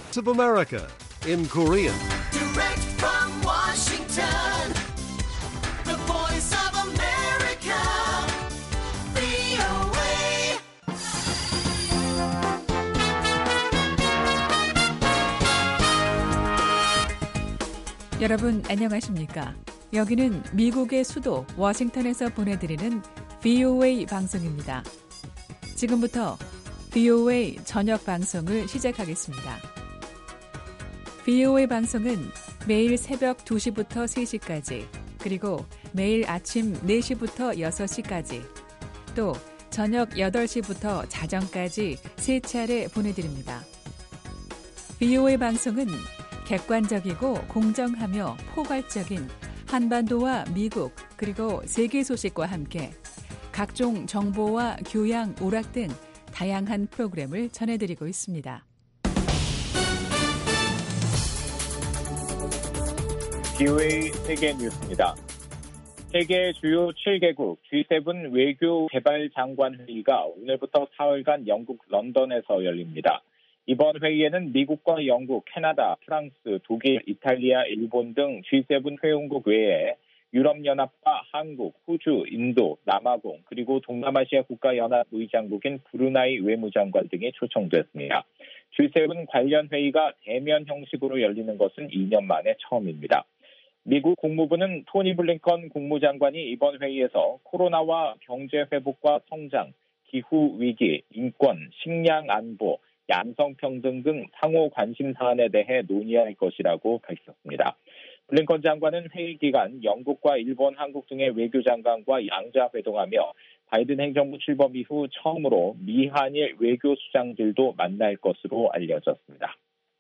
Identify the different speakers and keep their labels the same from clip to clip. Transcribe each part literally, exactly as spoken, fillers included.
Speaker 1: of America in Korean.
Speaker 2: Direct from Washington, the voice of America, 브이오에이.
Speaker 3: 여러분 안녕하십니까? 여기는 미국의 수도 워싱턴에서 보내드리는 브이오에이 방송입니다. 지금부터 브이오에이 저녁 방송을 시작하겠습니다. 브이오에이 방송은 매일 새벽 두 시부터 세 시까지, 그리고 매일 아침 네 시부터 여섯 시까지, 또 저녁 여덟 시부터 자정까지 세 차례 보내드립니다. 브이오에이 방송은 객관적이고 공정하며 포괄적인 한반도와 미국 그리고 세계 소식과 함께 각종 정보와 교양, 오락 등 다양한 프로그램을 전해드리고 있습니다.
Speaker 4: 브이오에이 세계 뉴스입니다. 세계 주요 칠 개국 지 세븐 외교 개발 장관 회의가 오늘부터 사흘간 영국 런던에서 열립니다. 이번 회의에는 미국과 영국, 캐나다, 프랑스, 독일, 이탈리아, 일본 등 지 세븐 회원국 외에 유럽연합과 한국, 호주, 인도, 남아공, 그리고 동남아시아 국가연합 의장국인 브루나이 외무장관 등이 초청됐습니다. 지 세븐 관련 회의가 대면 형식으로 열리는 것은 이 년 만에 처음입니다. 미국 국무부는 토니 블링컨 국무장관이 이번 회의에서 코로나와 경제 회복과 성장, 기후 위기, 인권, 식량 안보, 양성평등 등 상호 관심 사안에 대해 논의할 것이라고 밝혔습니다. 블링컨 장관은 회의 기간 영국과 일본, 한국 등의 외교장관과 양자회동하며 바이든 행정부 출범 이후 처음으로 미한일 외교수장들도 만날 것으로 알려졌습니다.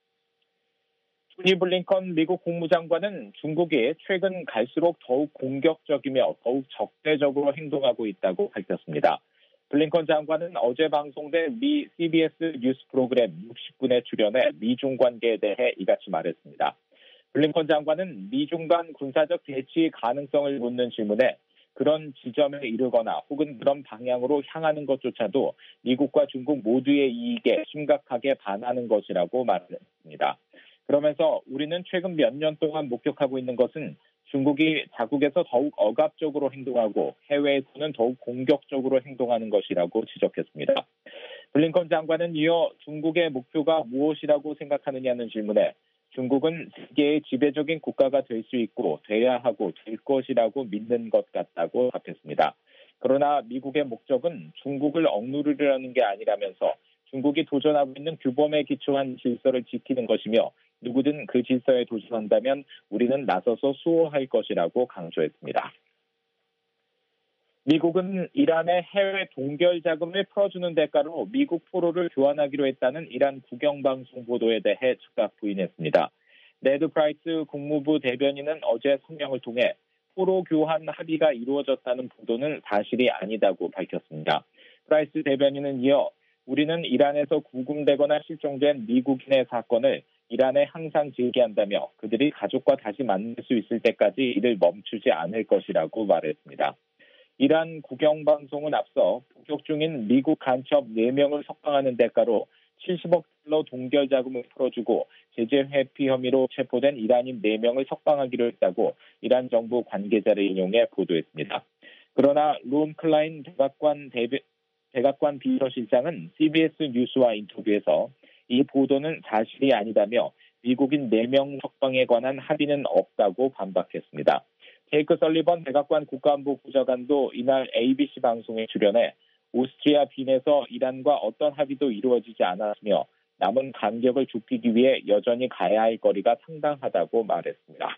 Speaker 4: 토니 블링컨 미국 국무장관은 중국이 최근 갈수록 더욱 공격적이며 더욱 적대적으로 행동하고 있다고 밝혔습니다. 블링컨 장관은 어제 방송된 미 씨비에스 뉴스 프로그램 육십 분에 출연해 미중 관계에 대해 이같이 말했습니다. 블링컨 장관은 미중 간 군사적 대치 가능성을 묻는 질문에 그런 지점에 이르거나 혹은 그런 방향으로 향하는 것조차도 미국과 중국 모두의 이익에 심각하게 반하는 것이라고 말했습니다. 그러면서 우리는 최근 몇 년 동안 목격하고 있는 것은 중국이 자국에서 더욱 억압적으로 행동하고 해외에서는 더욱 공격적으로 행동하는 것이라고 지적했습니다. 블링컨 장관은 이어 중국의 목표가 무엇이라고 생각하느냐는 질문에 중국은 세계의 지배적인 국가가 될 수 있고 돼야 하고 될 것이라고 믿는 것 같다고 답했습니다. 그러나 미국의 목적은 중국을 억누르려는 게 아니라면서 중국이 도전하고 있는 규범에 기초한 질서를 지키는 것이며 누구든 그 질서에 도전한다면 우리는 나서서 수호할 것이라고 강조했습니다. 미국은 이란의 해외 동결 자금을 풀어주는 대가로 미국 포로를 교환하기로 했다는 이란 국영방송 보도에 대해 즉각 부인했습니다. 네드 프라이스 국무부 대변인은 어제 성명을 통해 포로 교환 합의가 이루어졌다는 보도는 사실이 아니다고 밝혔습니다. 프라이스 대변인은 이어 우리는 이란에서 구금되거나 실종된 미국인의 사건을 이란에 항상 제기한다며 그들이 가족과 다시 만날 수 있을 때까지 이를 멈추지 않을 것이라고 말했습니다. 이란 국영방송은 앞서 복역 중인 미국 간첩 네 명을 석방하는 대가로 칠십억 달러 동결 자금을 풀어주고 제재 회피 혐의로 체포된 이란인 네 명을 석방하기로 했다고 이란 정부 관계자를 인용해 보도했습니다. 그러나 론 클라인 백악관 대변 백악관 비서실장은 씨비에스 뉴스와 인터뷰에서 이 보도는 사실이 아니다며 미국인 네 명 석방에 관한 합의는 없다고 반박했습니다. 제이크 설리번 백악관 국가안보 부장관도 이날 에이비씨 방송에 출연해 오스트리아 빈에서 이란과 어떤 합의도 이루어지지 않았으며 남은 간격을 좁히기 위해 여전히 가야 할 거리가 상당하다고 말했습니다.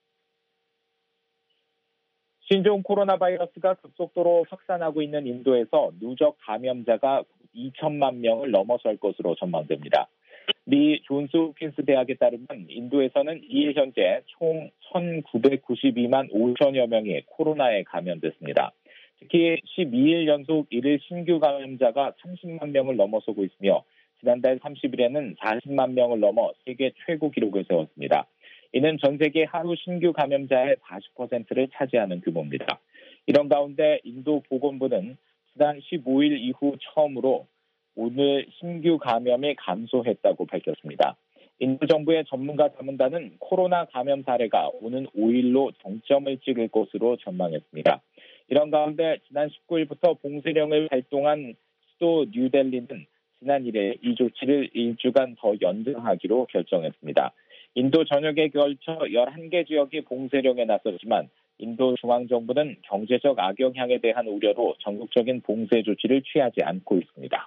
Speaker 4: 신종 코로나 바이러스가 급속도로 확산하고 있는 인도에서 누적 감염자가 이천만 명을 넘어설 것으로 전망됩니다. 미 존스 홉킨스 대학에 따르면 인도에서는 이일 현재 총 천구백구십이만 오천여 명이 코로나에 감염됐습니다. 특히 십이 일 연속 일 일 신규 감염자가 삼십만 명을 넘어서고 있으며 지난달 삼십 일에는 사십만 명을 넘어 세계 최고 기록을 세웠습니다. 이는 전 세계 하루 신규 감염자의 사십 퍼센트를 차지하는 규모입니다. 이런 가운데 인도 보건부는 지난 십오 일 이후 처음으로 오늘 신규 감염이 감소했다고 밝혔습니다. 인도 정부의 전문가 자문단은 코로나 감염 사례가 오는 오 일로 정점을 찍을 것으로 전망했습니다. 이런 가운데 지난 십구 일부터 봉쇄령을 발동한 수도 뉴델리는 지난 일 일 이 조치를 일주간 더 연장하기로 결정했습니다. 인도 전역에 걸쳐 열한 개 지역이 봉쇄령에 나섰지만 인도 중앙정부는 경제적 악영향에 대한 우려로 전국적인 봉쇄 조치를 취하지 않고 있습니다.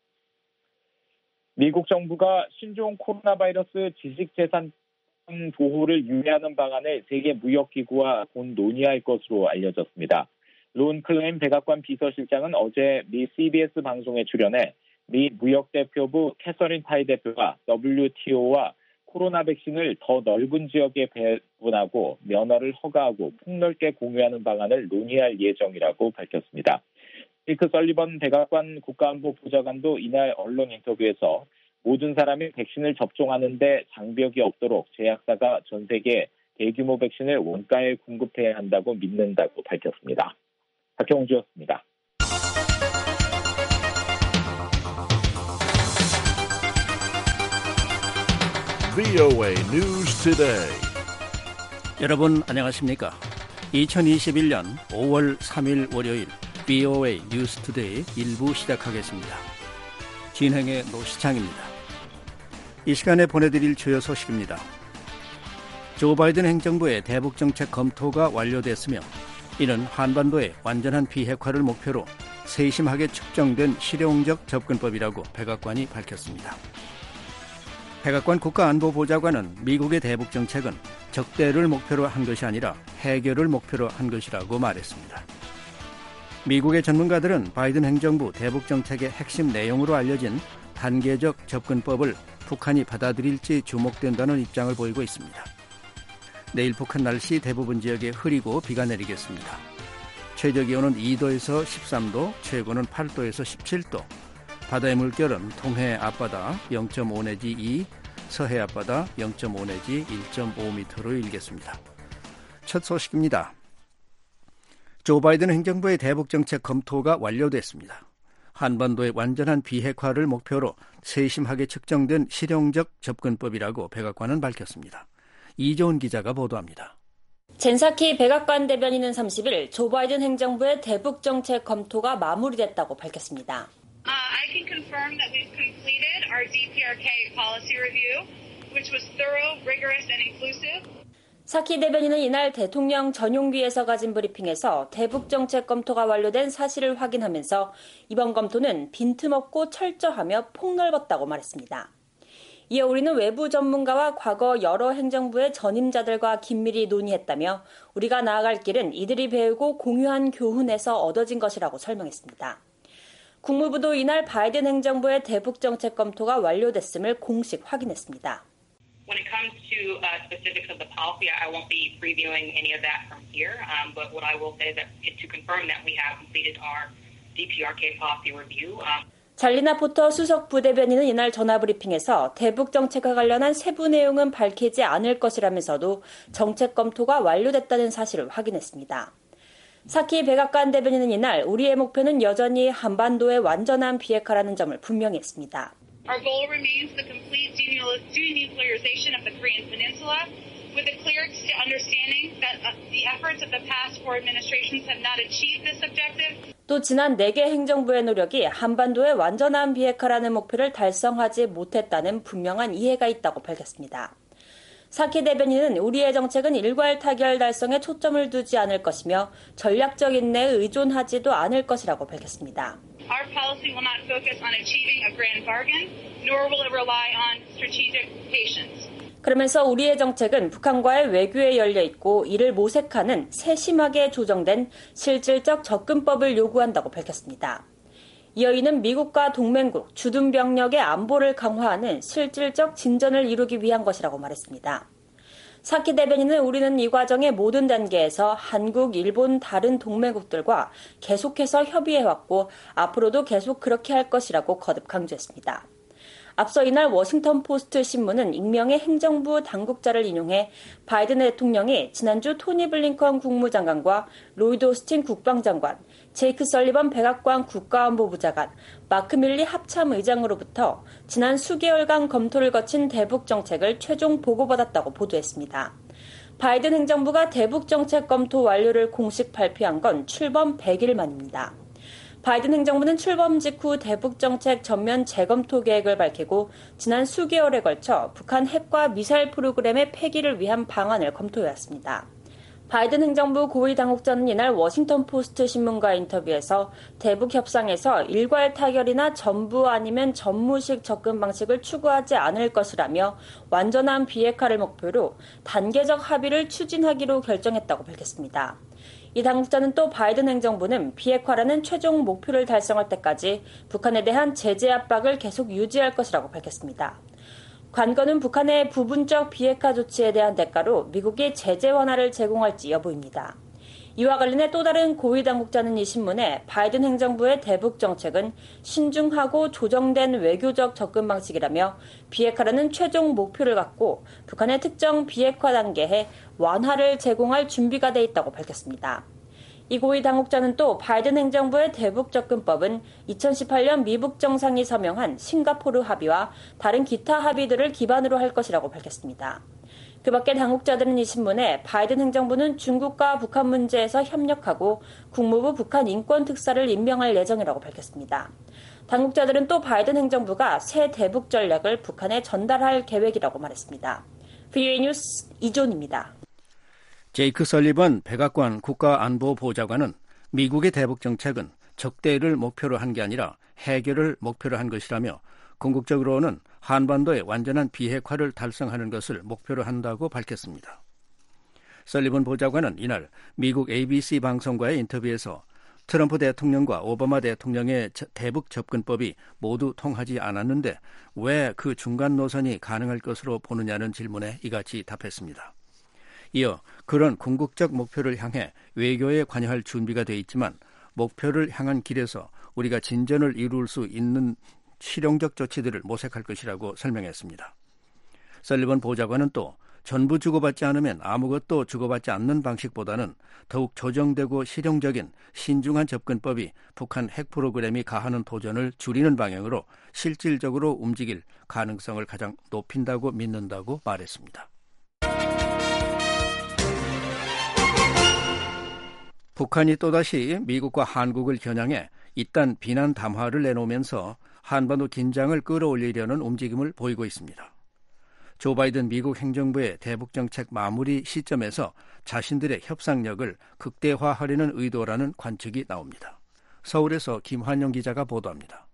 Speaker 4: 미국 정부가 신종 코로나 바이러스 지식재산 보호를 유예하는 방안을 세계 무역기구와 곧 논의할 것으로 알려졌습니다. 론 클레임 백악관 비서실장은 어제 미 씨비에스 방송에 출연해 미 무역대표부 캐서린 타이 대표가 더블유티오와 코로나 백신을 더 넓은 지역에 배분하고 면허를 허가하고 폭넓게 공유하는 방안을 논의할 예정이라고 밝혔습니다. 리크 설리번 백악관 국가안보 보좌관도 이날 언론 인터뷰에서 모든 사람이 백신을 접종하는 데 장벽이 없도록 제약사가 전 세계 대규모 백신을 원가에 공급해야 한다고 믿는다고 밝혔습니다. 박형주였습니다.
Speaker 1: 브이오에이 News Today.
Speaker 5: 여러분 안녕하십니까? 이천이십일 년 오월 삼일 월요일 브이오에이 뉴스 투데이 일부 시작하겠습니다. 진행의 노시창입니다. 이 시간에 보내드릴 주요 소식입니다. 조 바이든 행정부의 대북정책 검토가 완료됐으며 이는 한반도의 완전한 비핵화를 목표로 세심하게 측정된 실용적 접근법이라고 백악관이 밝혔습니다. 백악관 국가안보보좌관은 미국의 대북정책은 적대를 목표로 한 것이 아니라 해결을 목표로 한 것이라고 말했습니다. 미국의 전문가들은 바이든 행정부 대북정책의 핵심 내용으로 알려진 단계적 접근법을 북한이 받아들일지 주목된다는 입장을 보이고 있습니다. 내일 북한 날씨 대부분 지역에 흐리고 비가 내리겠습니다. 최저기온은 이 도에서 십삼 도, 최고는 팔 도에서 십칠 도, 바다의 물결은 동해 앞바다 영 점 오 내지 이, 서해 앞바다 영 점 오 내지 일 점 오 미터로 일겠습니다. 첫 소식입니다. 조 바이든 행정부의 대북정책 검토가 완료됐습니다. 한반도의 완전한 비핵화를 목표로 세심하게 측정된 실용적 접근법이라고 백악관은 밝혔습니다. 이조은 기자가 보도합니다.
Speaker 6: 젠사키 백악관 대변인은 삼십 일 조 바이든 행정부의 대북정책 검토가 마무리됐다고 밝혔습니다.
Speaker 7: Uh, I can confirm that we've completed our 디피아르케이 policy review, which was thorough, rigorous, and inclusive.
Speaker 6: 사키 대변인은 이날 대통령 전용기에서 가진 브리핑에서 대북정책 검토가 완료된 사실을 확인하면서 이번 검토는 빈틈없고 철저하며 폭넓었다고 말했습니다. 이에 우리는 외부 전문가와 과거 여러 행정부의 전임자들과 긴밀히 논의했다며 우리가 나아갈 길은 이들이 배우고 공유한 교훈에서 얻어진 것이라고 설명했습니다. 국무부도 이날 바이든 행정부의 대북정책 검토가 완료됐음을 공식 확인했습니다.
Speaker 7: When it comes to uh, specifics of the policy, I won't be previewing any of that from here. Um, but what I will say is that to confirm that we have completed our 디피아르케이 policy review. Um,
Speaker 6: 잘리나 포터 수석 부대변인은 이날 전화브리핑에서 대북정책과 관련한 세부 내용은 밝히지 않을 것이라면서도 정책 검토가 완료됐다는 사실을 확인했습니다. 사키 백악관 대변인은 이날 우리의 목표는 여전히 한반도의 완전한 비핵화라는 점을 분명히 했습니다.
Speaker 7: Our goal remains the complete denuclearization of the Korean Peninsula with a clear understanding that the efforts of the past four administrations have not achieved this objective.
Speaker 6: 또 지난 네 개 행정부의 노력이 한반도의 완전한 비핵화라는 목표를 달성하지 못했다는 분명한 이해가 있다고 밝혔습니다. 사키 대변인은 우리의 정책은 일괄 타결 달성에 초점을 두지 않을 것이며 전략적 인내에 의존하지도 않을 것이라고 밝혔습니다.
Speaker 7: Our policy will not focus on achieving a grand bargain, nor will it rely on strategic patience.
Speaker 6: 그러면서 우리의 정책은 북한과의 외교에 열려 있고 이를 모색하는 세심하게 조정된 실질적 접근법을 요구한다고 밝혔습니다. 이어 이는 미국과 동맹국, 주둔 병력의 안보를 강화하는 실질적 진전을 이루기 위한 것이라고 말했습니다. 사키 대변인은 우리는 이 과정의 모든 단계에서 한국, 일본, 다른 동맹국들과 계속해서 협의해왔고 앞으로도 계속 그렇게 할 것이라고 거듭 강조했습니다. 앞서 이날 워싱턴 포스트 신문은 익명의 행정부 당국자를 인용해 바이든 대통령이 지난주 토니 블링컨 국무장관과 로이드 오스틴 국방장관, 제이크 설리번 백악관 국가안보부 장관, 마크 밀리 합참의장으로부터 지난 수개월간 검토를 거친 대북 정책을 최종 보고받았다고 보도했습니다. 바이든 행정부가 대북 정책 검토 완료를 공식 발표한 건 출범 백 일 만입니다. 바이든 행정부는 출범 직후 대북 정책 전면 재검토 계획을 밝히고 지난 수개월에 걸쳐 북한 핵과 미사일 프로그램의 폐기를 위한 방안을 검토해왔습니다. 바이든 행정부 고위 당국자는 이날 워싱턴 포스트 신문과 인터뷰에서 대북 협상에서 일괄 타결이나 전부 아니면 전무식 접근 방식을 추구하지 않을 것이라며 완전한 비핵화를 목표로 단계적 합의를 추진하기로 결정했다고 밝혔습니다. 이 당국자는 또 바이든 행정부는 비핵화라는 최종 목표를 달성할 때까지 북한에 대한 제재 압박을 계속 유지할 것이라고 밝혔습니다. 관건은 북한의 부분적 비핵화 조치에 대한 대가로 미국이 제재 완화를 제공할지 여부입니다. 이와 관련해 또 다른 고위 당국자는 이 신문에 바이든 행정부의 대북 정책은 신중하고 조정된 외교적 접근 방식이라며 비핵화라는 최종 목표를 갖고 북한의 특정 비핵화 단계에 완화를 제공할 준비가 돼 있다고 밝혔습니다. 이 고위 당국자는 또 바이든 행정부의 대북 접근법은 이천십팔 년 미북 정상이 서명한 싱가포르 합의와 다른 기타 합의들을 기반으로 할 것이라고 밝혔습니다. 그 밖에 당국자들은 이 신문에 바이든 행정부는 중국과 북한 문제에서 협력하고 국무부 북한 인권 특사를 임명할 예정이라고 밝혔습니다. 당국자들은 또 바이든 행정부가 새 대북 전략을 북한에 전달할 계획이라고 말했습니다. 브이오에이 뉴스 이존입니다.
Speaker 5: 제이크 설리번 백악관 국가안보보좌관은 미국의 대북 정책은 적대를 목표로 한 게 아니라 해결을 목표로 한 것이라며 궁극적으로는 한반도의 완전한 비핵화를 달성하는 것을 목표로 한다고 밝혔습니다. 설리번 보좌관은 이날 미국 에이비씨 방송과의 인터뷰에서 트럼프 대통령과 오바마 대통령의 대북 접근법이 모두 통하지 않았는데 왜 그 중간 노선이 가능할 것으로 보느냐는 질문에 이같이 답했습니다. 이어 그런 궁극적 목표를 향해 외교에 관여할 준비가 돼 있지만 목표를 향한 길에서 우리가 진전을 이룰 수 있는 실용적 조치들을 모색할 것이라고 설명했습니다. 설리번 보좌관은 또 전부 주고받지 않으면 아무것도 주고받지 않는 방식보다는 더욱 조정되고 실용적인 신중한 접근법이 북한 핵 프로그램이 가하는 도전을 줄이는 방향으로 실질적으로 움직일 가능성을 가장 높인다고 믿는다고 말했습니다. 북한이 또다시 미국과 한국을 겨냥해 이딴 비난 담화를 내놓으면서 한반도 긴장을 끌어올리려는 움직임을 보이고 있습니다. 조 바이든 미국 행정부의 대북정책 마무리 시점에서 자신들의 협상력을 극대화하려는 의도라는 관측이 나옵니다. 서울에서 김환영 기자가 보도합니다.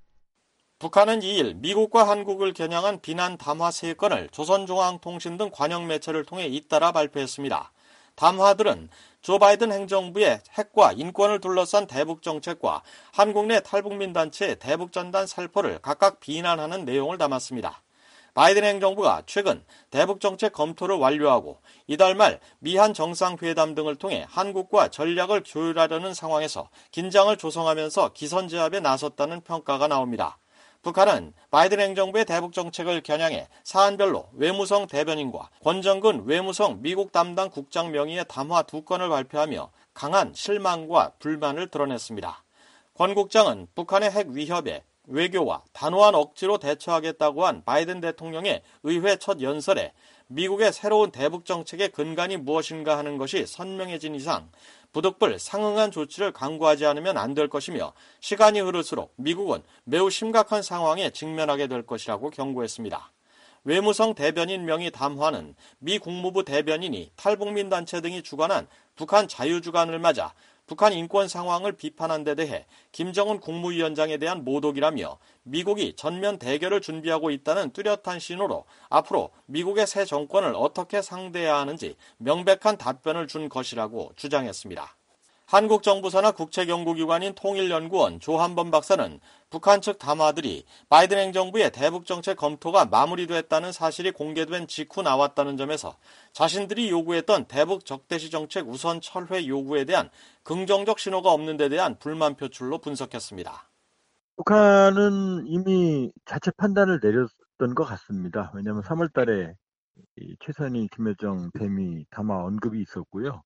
Speaker 8: 북한은 이 일 미국과 한국을 겨냥한 비난 담화 세 건을 조선중앙통신 등 관영 매체를 통해 잇따라 발표했습니다. 담화들은 조 바이든 행정부의 핵과 인권을 둘러싼 대북 정책과 한국 내 탈북민 단체의 대북 전단 살포를 각각 비난하는 내용을 담았습니다. 바이든 행정부가 최근 대북 정책 검토를 완료하고 이달 말 미한 정상회담 등을 통해 한국과 전략을 조율하려는 상황에서 긴장을 조성하면서 기선제압에 나섰다는 평가가 나옵니다. 북한은 바이든 행정부의 대북 정책을 겨냥해 사안별로 외무성 대변인과 권정근 외무성 미국 담당 국장 명의의 담화 두 건을 발표하며 강한 실망과 불만을 드러냈습니다. 권 국장은 북한의 핵 위협에 외교와 단호한 억지로 대처하겠다고 한 바이든 대통령의 의회 첫 연설에 미국의 새로운 대북 정책의 근간이 무엇인가 하는 것이 선명해진 이상 부득불 상응한 조치를 강구하지 않으면 안 될 것이며 시간이 흐를수록 미국은 매우 심각한 상황에 직면하게 될 것이라고 경고했습니다. 외무성 대변인 명의 담화는 미 국무부 대변인이 탈북민 단체 등이 주관한 북한 자유주간을 맞아 북한 인권 상황을 비판한 데 대해 김정은 국무위원장에 대한 모독이라며 미국이 전면 대결을 준비하고 있다는 뚜렷한 신호로 앞으로 미국의 새 정권을 어떻게 상대해야 하는지 명백한 답변을 준 것이라고 주장했습니다. 한국 정부 산하 국책연구기관인 통일연구원 조한범 박사는 북한 측 담화들이 바이든 행정부의 대북 정책 검토가 마무리됐다는 사실이 공개된 직후 나왔다는 점에서 자신들이 요구했던 대북 적대시 정책 우선 철회 요구에 대한 긍정적 신호가 없는 데 대한 불만 표출로 분석했습니다.
Speaker 9: 북한은 이미 자체 판단을 내렸, 있었던 것 같습니다. 왜냐하면 삼월 달에 이 최선희, 김여정 대미 담화 언급이 있었고요.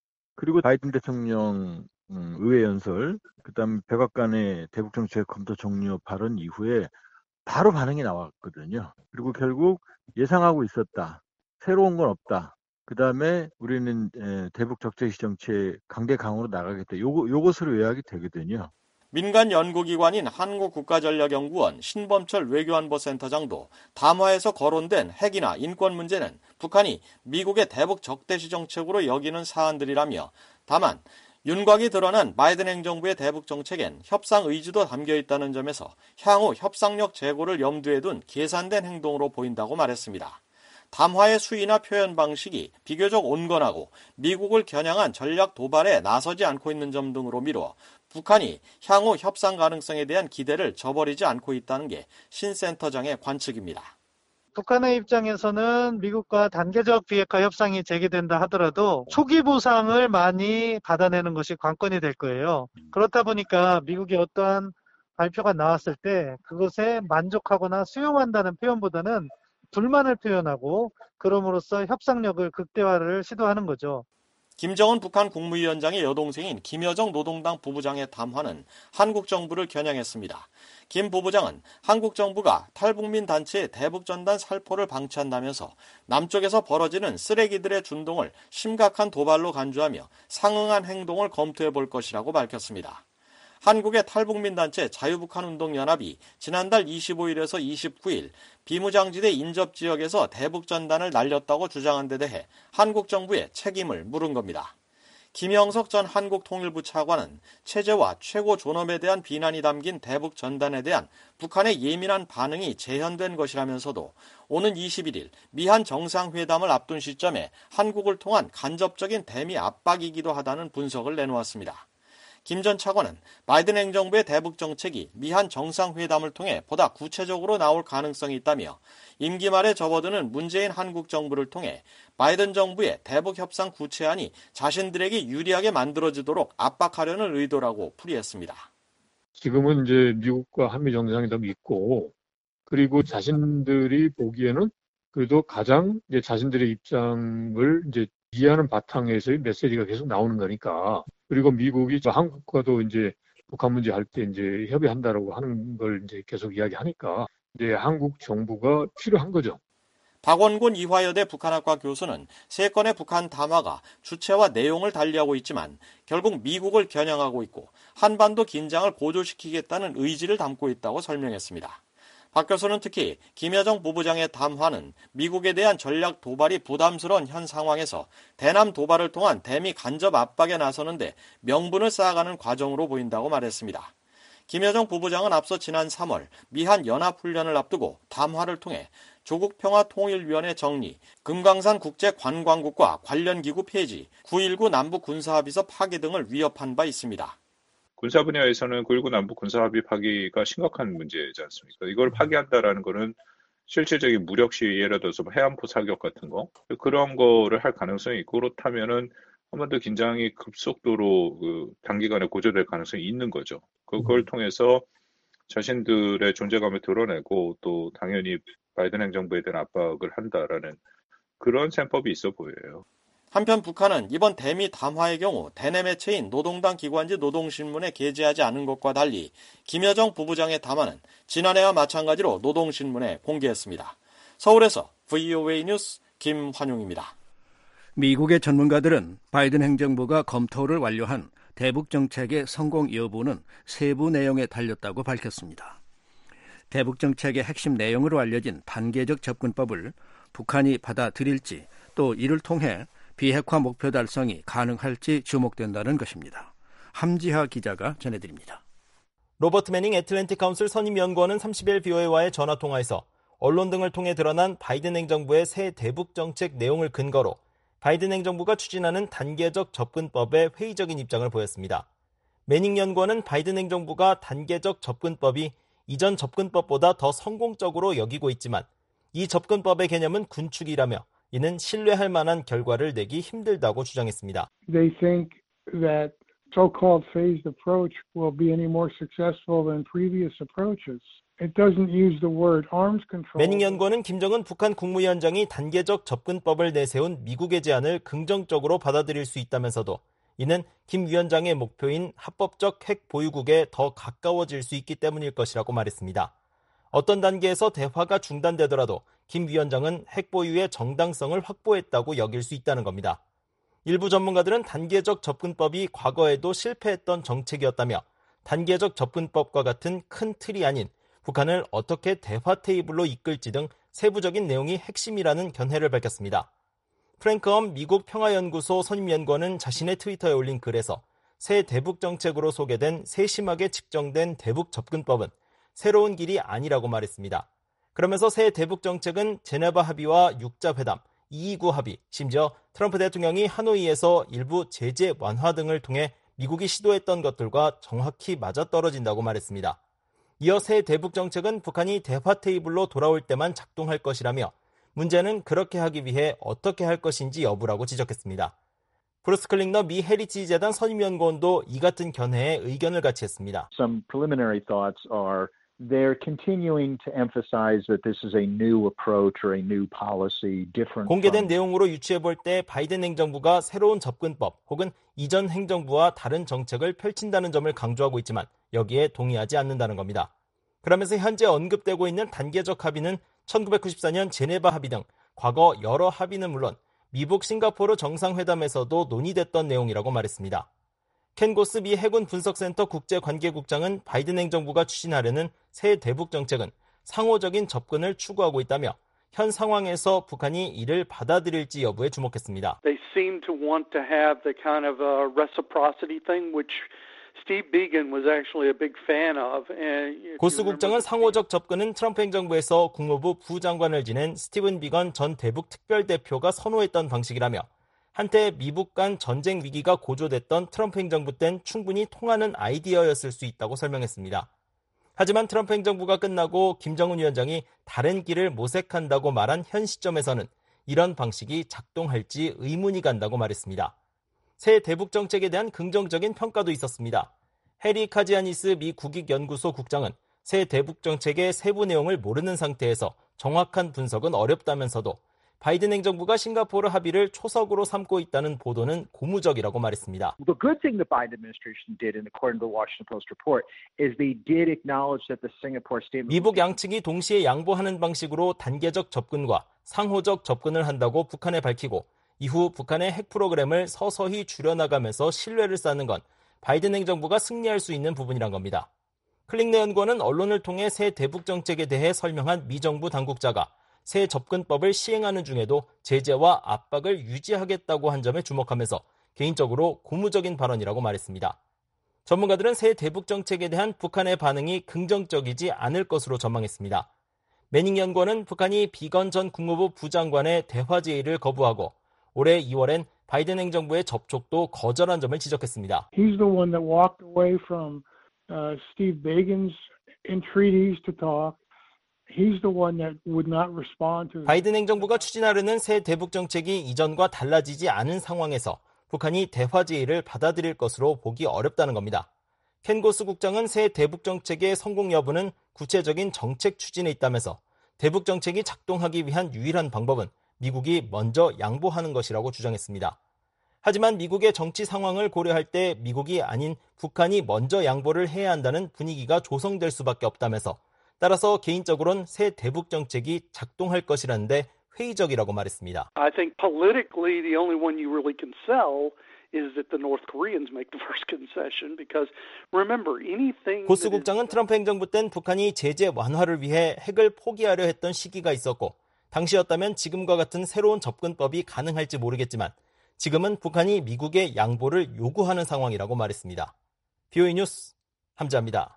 Speaker 9: 그리고 바이든 대통령 음, 의회 연설, 그다음 백악관의 대북 정책 검토 종료 발언 이후에 바로 반응이 나왔거든요. 그리고 결국 예상하고 있었다. 새로운 건 없다. 그다음에 우리는 에, 대북 적대시 정책 강대 강으로 나가겠다. 요거 요것으로 요약이 되거든요.
Speaker 8: 민간 연구기관인 한국국가전략연구원 신범철 외교안보센터장도 담화에서 거론된 핵이나 인권 문제는 북한이 미국의 대북 적대시 정책으로 여기는 사안들이라며, 다만 윤곽이 드러난 바이든 행정부의 대북 정책엔 협상 의지도 담겨 있다는 점에서 향후 협상력 제고를 염두에 둔 계산된 행동으로 보인다고 말했습니다. 담화의 수위나 표현 방식이 비교적 온건하고 미국을 겨냥한 전략 도발에 나서지 않고 있는 점 등으로 미뤄 북한이 향후 협상 가능성에 대한 기대를 저버리지 않고 있다는 게 신 센터장의 관측입니다.
Speaker 10: 북한의 입장에서는 미국과 단계적 비핵화 협상이 재개된다 하더라도 초기 보상을 많이 받아내는 것이 관건이 될 거예요. 그렇다 보니까 미국이 어떠한 발표가 나왔을 때 그것에 만족하거나 수용한다는 표현보다는 불만을 표현하고 그럼으로써 협상력을 극대화를 시도하는 거죠.
Speaker 8: 김정은 북한 국무위원장의 여동생인 김여정 노동당 부부장의 담화는 한국 정부를 겨냥했습니다. 김 부부장은 한국 정부가 탈북민 단체의 대북전단 살포를 방치한다면서 남쪽에서 벌어지는 쓰레기들의 준동을 심각한 도발로 간주하며 상응한 행동을 검토해 볼 것이라고 밝혔습니다. 한국의 탈북민 단체 자유북한운동연합이 지난달 이십오일에서 이십구일 비무장지대 인접지역에서 대북전단을 날렸다고 주장한 데 대해 한국 정부에 책임을 물은 겁니다. 김영석 전 한국통일부 차관은 체제와 최고 존엄에 대한 비난이 담긴 대북전단에 대한 북한의 예민한 반응이 재현된 것이라면서도 오는 이십일일 미한 정상회담을 앞둔 시점에 한국을 통한 간접적인 대미 압박이기도 하다는 분석을 내놓았습니다. 김 전 차관은 바이든 행정부의 대북 정책이 미한 정상회담을 통해 보다 구체적으로 나올 가능성이 있다며 임기 말에 접어드는 문재인 한국 정부를 통해 바이든 정부의 대북 협상 구체안이 자신들에게 유리하게 만들어지도록 압박하려는 의도라고 풀이했습니다.
Speaker 11: 지금은 이제 미국과 한미 정상회담이 있고, 그리고 자신들이 보기에는 그래도 가장 이제 자신들의 입장을 이제 이해하는 바탕에서의 메시지가 계속 나오는 거니까. 그리고 미국이 한국과도 이제 북한 문제 할 때 이제 협의한다라고 하는 걸 이제 계속 이야기하니까 이제 한국 정부가 필요한 거죠.
Speaker 8: 박원곤 이화여대 북한학과 교수는 세 건의 북한 담화가 주체와 내용을 달리하고 있지만 결국 미국을 겨냥하고 있고 한반도 긴장을 고조시키겠다는 의지를 담고 있다고 설명했습니다. 박 교수는 특히 김여정 부부장의 담화는 미국에 대한 전략 도발이 부담스러운 현 상황에서 대남 도발을 통한 대미 간접 압박에 나서는데 명분을 쌓아가는 과정으로 보인다고 말했습니다. 김여정 부부장은 앞서 지난 삼월 미한 연합훈련을 앞두고 담화를 통해 조국평화통일위원회 정리, 금강산 국제관광국과 관련 기구 폐지, 구일구 남북군사합의서 파기 등을 위협한 바 있습니다.
Speaker 12: 군사 분야에서는 구일구 남북 군사합의 파기가 심각한 문제지 않습니까? 이걸 파기한다라는 거는 실질적인 무력 시위, 예를 들어서 해안포 사격 같은 거, 그런 거를 할 가능성이 있고, 그렇다면은 한반도 긴장이 급속도로 그 단기간에 고조될 가능성이 있는 거죠. 그걸 통해서 자신들의 존재감을 드러내고 또 당연히 바이든 행정부에 대한 압박을 한다라는 그런 셈법이 있어 보여요.
Speaker 8: 한편 북한은 이번 대미 담화의 경우 대내 매체인 노동당 기관지 노동신문에 게재하지 않은 것과 달리 김여정 부부장의 담화는 지난해와 마찬가지로 노동신문에 공개했습니다. 서울에서 브이오에이 뉴스 김환용입니다.
Speaker 5: 미국의 전문가들은 바이든 행정부가 검토를 완료한 대북 정책의 성공 여부는 세부 내용에 달렸다고 밝혔습니다. 대북 정책의 핵심 내용으로 알려진 단계적 접근법을 북한이 받아들일지 또 이를 통해 비핵화 목표 달성이 가능할지 주목된다는 것입니다. 함지하 기자가 전해드립니다.
Speaker 13: 로버트 매닝 애틀랜틱 카운슬 선임연구원은 삼십일 브이오에이와의 전화통화에서 언론 등을 통해 드러난 바이든 행정부의 새 대북 정책 내용을 근거로 바이든 행정부가 추진하는 단계적 접근법에 회의적인 입장을 보였습니다. 매닝 연구원은 바이든 행정부가 단계적 접근법이 이전 접근법보다 더 성공적으로 여기고 있지만 이 접근법의 개념은 군축이라며 이는 신뢰할 만한 결과를 내기 힘들다고 주장했습니다.
Speaker 14: They think that so-called phased approach will be any more successful than previous approaches. it doesn't use the word arms control.
Speaker 13: 매닝 연구원은 김정은 북한 국무위원장이 단계적 접근법을 내세운 미국의 제안을 긍정적으로 받아들일 수 있다면서도 이는 김 위원장의 목표인 합법적 핵 보유국에 더 가까워질 수 있기 때문일 것이라고 말했습니다. 어떤 단계에서 대화가 중단되더라도 김 위원장은 핵 보유의 정당성을 확보했다고 여길 수 있다는 겁니다. 일부 전문가들은 단계적 접근법이 과거에도 실패했던 정책이었다며 단계적 접근법과 같은 큰 틀이 아닌 북한을 어떻게 대화 테이블로 이끌지 등 세부적인 내용이 핵심이라는 견해를 밝혔습니다. 프랭크엄 미국 평화연구소 선임연구원은 자신의 트위터에 올린 글에서 새 대북 정책으로 소개된 세심하게 측정된 대북 접근법은 새로운 길이 아니라고 말했습니다. 그러면서 새 대북 정책은 제네바 합의와 육자 회담, 이이구 합의, 심지어 트럼프 대통령이 하노이에서 일부 제재 완화 등을 통해 미국이 시도했던 것들과 정확히 맞아떨어진다고 말했습니다. 이어 새 대북 정책은 북한이 대화 테이블로 돌아올 때만 작동할 것이라며 문제는 그렇게 하기 위해 어떻게 할 것인지 여부라고 지적했습니다. 브루스 클링너 미 헤리티지 재단 선임연구원도 이 같은 견해에 의견을 같이 했습니다.
Speaker 15: Some preliminary thoughts are they're continuing to emphasize that this is a new approach or a new policy different.
Speaker 13: 공개된 내용으로 유추해볼 때 바이든 행정부가 새로운 접근법 혹은 이전 행정부와 다른 정책을 펼친다는 점을 강조하고 있지만 여기에 동의하지 않는다는 겁니다. 그러면서 현재 언급되고 있는 단계적 합의는 천구백구십사 년 제네바 합의 등 과거 여러 합의는 물론 미국 싱가포르 정상회담에서도 논의됐던 내용이라고 말했습니다. 켄 고스 미 해군 분석센터 국제관계국장은 바이든 행정부가 추진하려는 새 대북 정책은 상호적인 접근을 추구하고 있다며 현 상황에서 북한이 이를 받아들일지 여부에 주목했습니다.
Speaker 16: They seem to want to have the kind of a reciprocity thing which Steve Biegun was actually a big fan of.
Speaker 13: 고스 국장은 상호적 접근은 트럼프 행정부에서 국무부 부장관을 지낸 스티븐 비건 전 대북 특별대표가 선호했던 방식이라며 한때 미북 간 전쟁 위기가 고조됐던 트럼프 행정부 땐 충분히 통하는 아이디어였을 수 있다고 설명했습니다. 하지만 트럼프 행정부가 끝나고 김정은 위원장이 다른 길을 모색한다고 말한 현 시점에서는 이런 방식이 작동할지 의문이 간다고 말했습니다. 새 대북 정책에 대한 긍정적인 평가도 있었습니다. 해리 카지아니스 미 국익연구소 국장은 새 대북 정책의 세부 내용을 모르는 상태에서 정확한 분석은 어렵다면서도 바이든 행정부가 싱가포르 합의를 초석으로 삼고 있다는 보도는 고무적이라고 말했습니다.
Speaker 15: The good thing the Biden administration did, in according to the Washington Post report, is they did acknowledge that the Singapore statement.
Speaker 13: 미북 양측이 동시에 양보하는 방식으로 단계적 접근과 상호적 접근을 한다고 북한에 밝히고 이후 북한의 핵 프로그램을 서서히 줄여나가면서 신뢰를 쌓는 건 바이든 행정부가 승리할 수 있는 부분이란 겁니다. 클링너 연구원은 언론을 통해 새 대북 정책에 대해 설명한 미 정부 당국자가 새 접근법을 시행하는 중에도 제재와 압박을 유지하겠다고 한 점에 주목하면서 개인적으로 고무적인 발언이라고 말했습니다. 전문가들은 새 대북 정책에 대한 북한의 반응이 긍정적이지 않을 것으로 전망했습니다. 매닝 연구원은 북한이 비건 전 국무부 부장관의 대화 제의를 거부하고 올해 이월엔 바이든 행정부의 접촉도 거절한 점을 지적했습니다.
Speaker 14: He's the one that walked away from uh, Steve Bigon's entreaties to talk. He's the one that would not respond to.
Speaker 13: 바이든 행정부가 추진하려는 새 대북 정책이 이전과 달라지지 않은 상황에서 북한이 대화 제의를 받아들일 것으로 보기 어렵다는 겁니다. 켄 고스 국장은 새 대북 정책의 성공 여부는 구체적인 정책 추진에 있다면서 대북 정책이 작동하기 위한 유일한 방법은 미국이 먼저 양보하는 것이라고 주장했습니다. 하지만 미국의 정치 상황을 고려할 때 미국이 아닌 북한이 먼저 양보를 해야 한다는 분위기가 조성될 수밖에 없다면서 따라서 개인적으로는 새 대북 정책이 작동할 것이라는데 회의적이라고 말했습니다.
Speaker 16: I think politically the only one you really can sell is that the North Koreans make the first concession because remember anything.
Speaker 13: 고스 국장은 트럼프 행정부 땐 북한이 제재 완화를 위해 핵을 포기하려 했던 시기가 있었고 당시였다면 지금과 같은 새로운 접근법이 가능할지 모르겠지만 지금은 북한이 미국의 양보를 요구하는 상황이라고 말했습니다. 비오이 뉴스 함자입니다.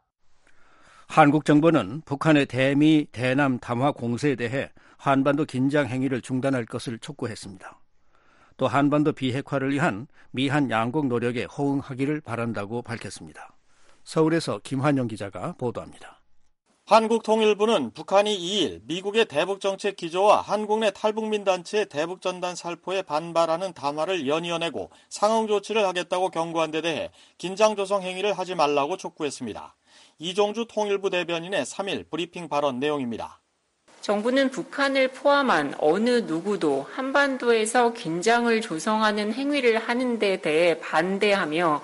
Speaker 5: 한국 정부는 북한의 대미, 대남 담화 공세에 대해 한반도 긴장 행위를 중단할 것을 촉구했습니다. 또 한반도 비핵화를 위한 미한 양국 노력에 호응하기를 바란다고 밝혔습니다. 서울에서 김환영 기자가 보도합니다.
Speaker 8: 한국통일부는 북한이 이일 미국의 대북정책 기조와 한국 내 탈북민 단체의 대북전단 살포에 반발하는 담화를 연이어내고 상응 조치를 하겠다고 경고한 데 대해 긴장 조성 행위를 하지 말라고 촉구했습니다. 이종주 통일부 대변인의 삼 일 브리핑 발언 내용입니다.
Speaker 17: 정부는 북한을 포함한 어느 누구도 한반도에서 긴장을 조성하는 행위를 하는 데 대해 반대하며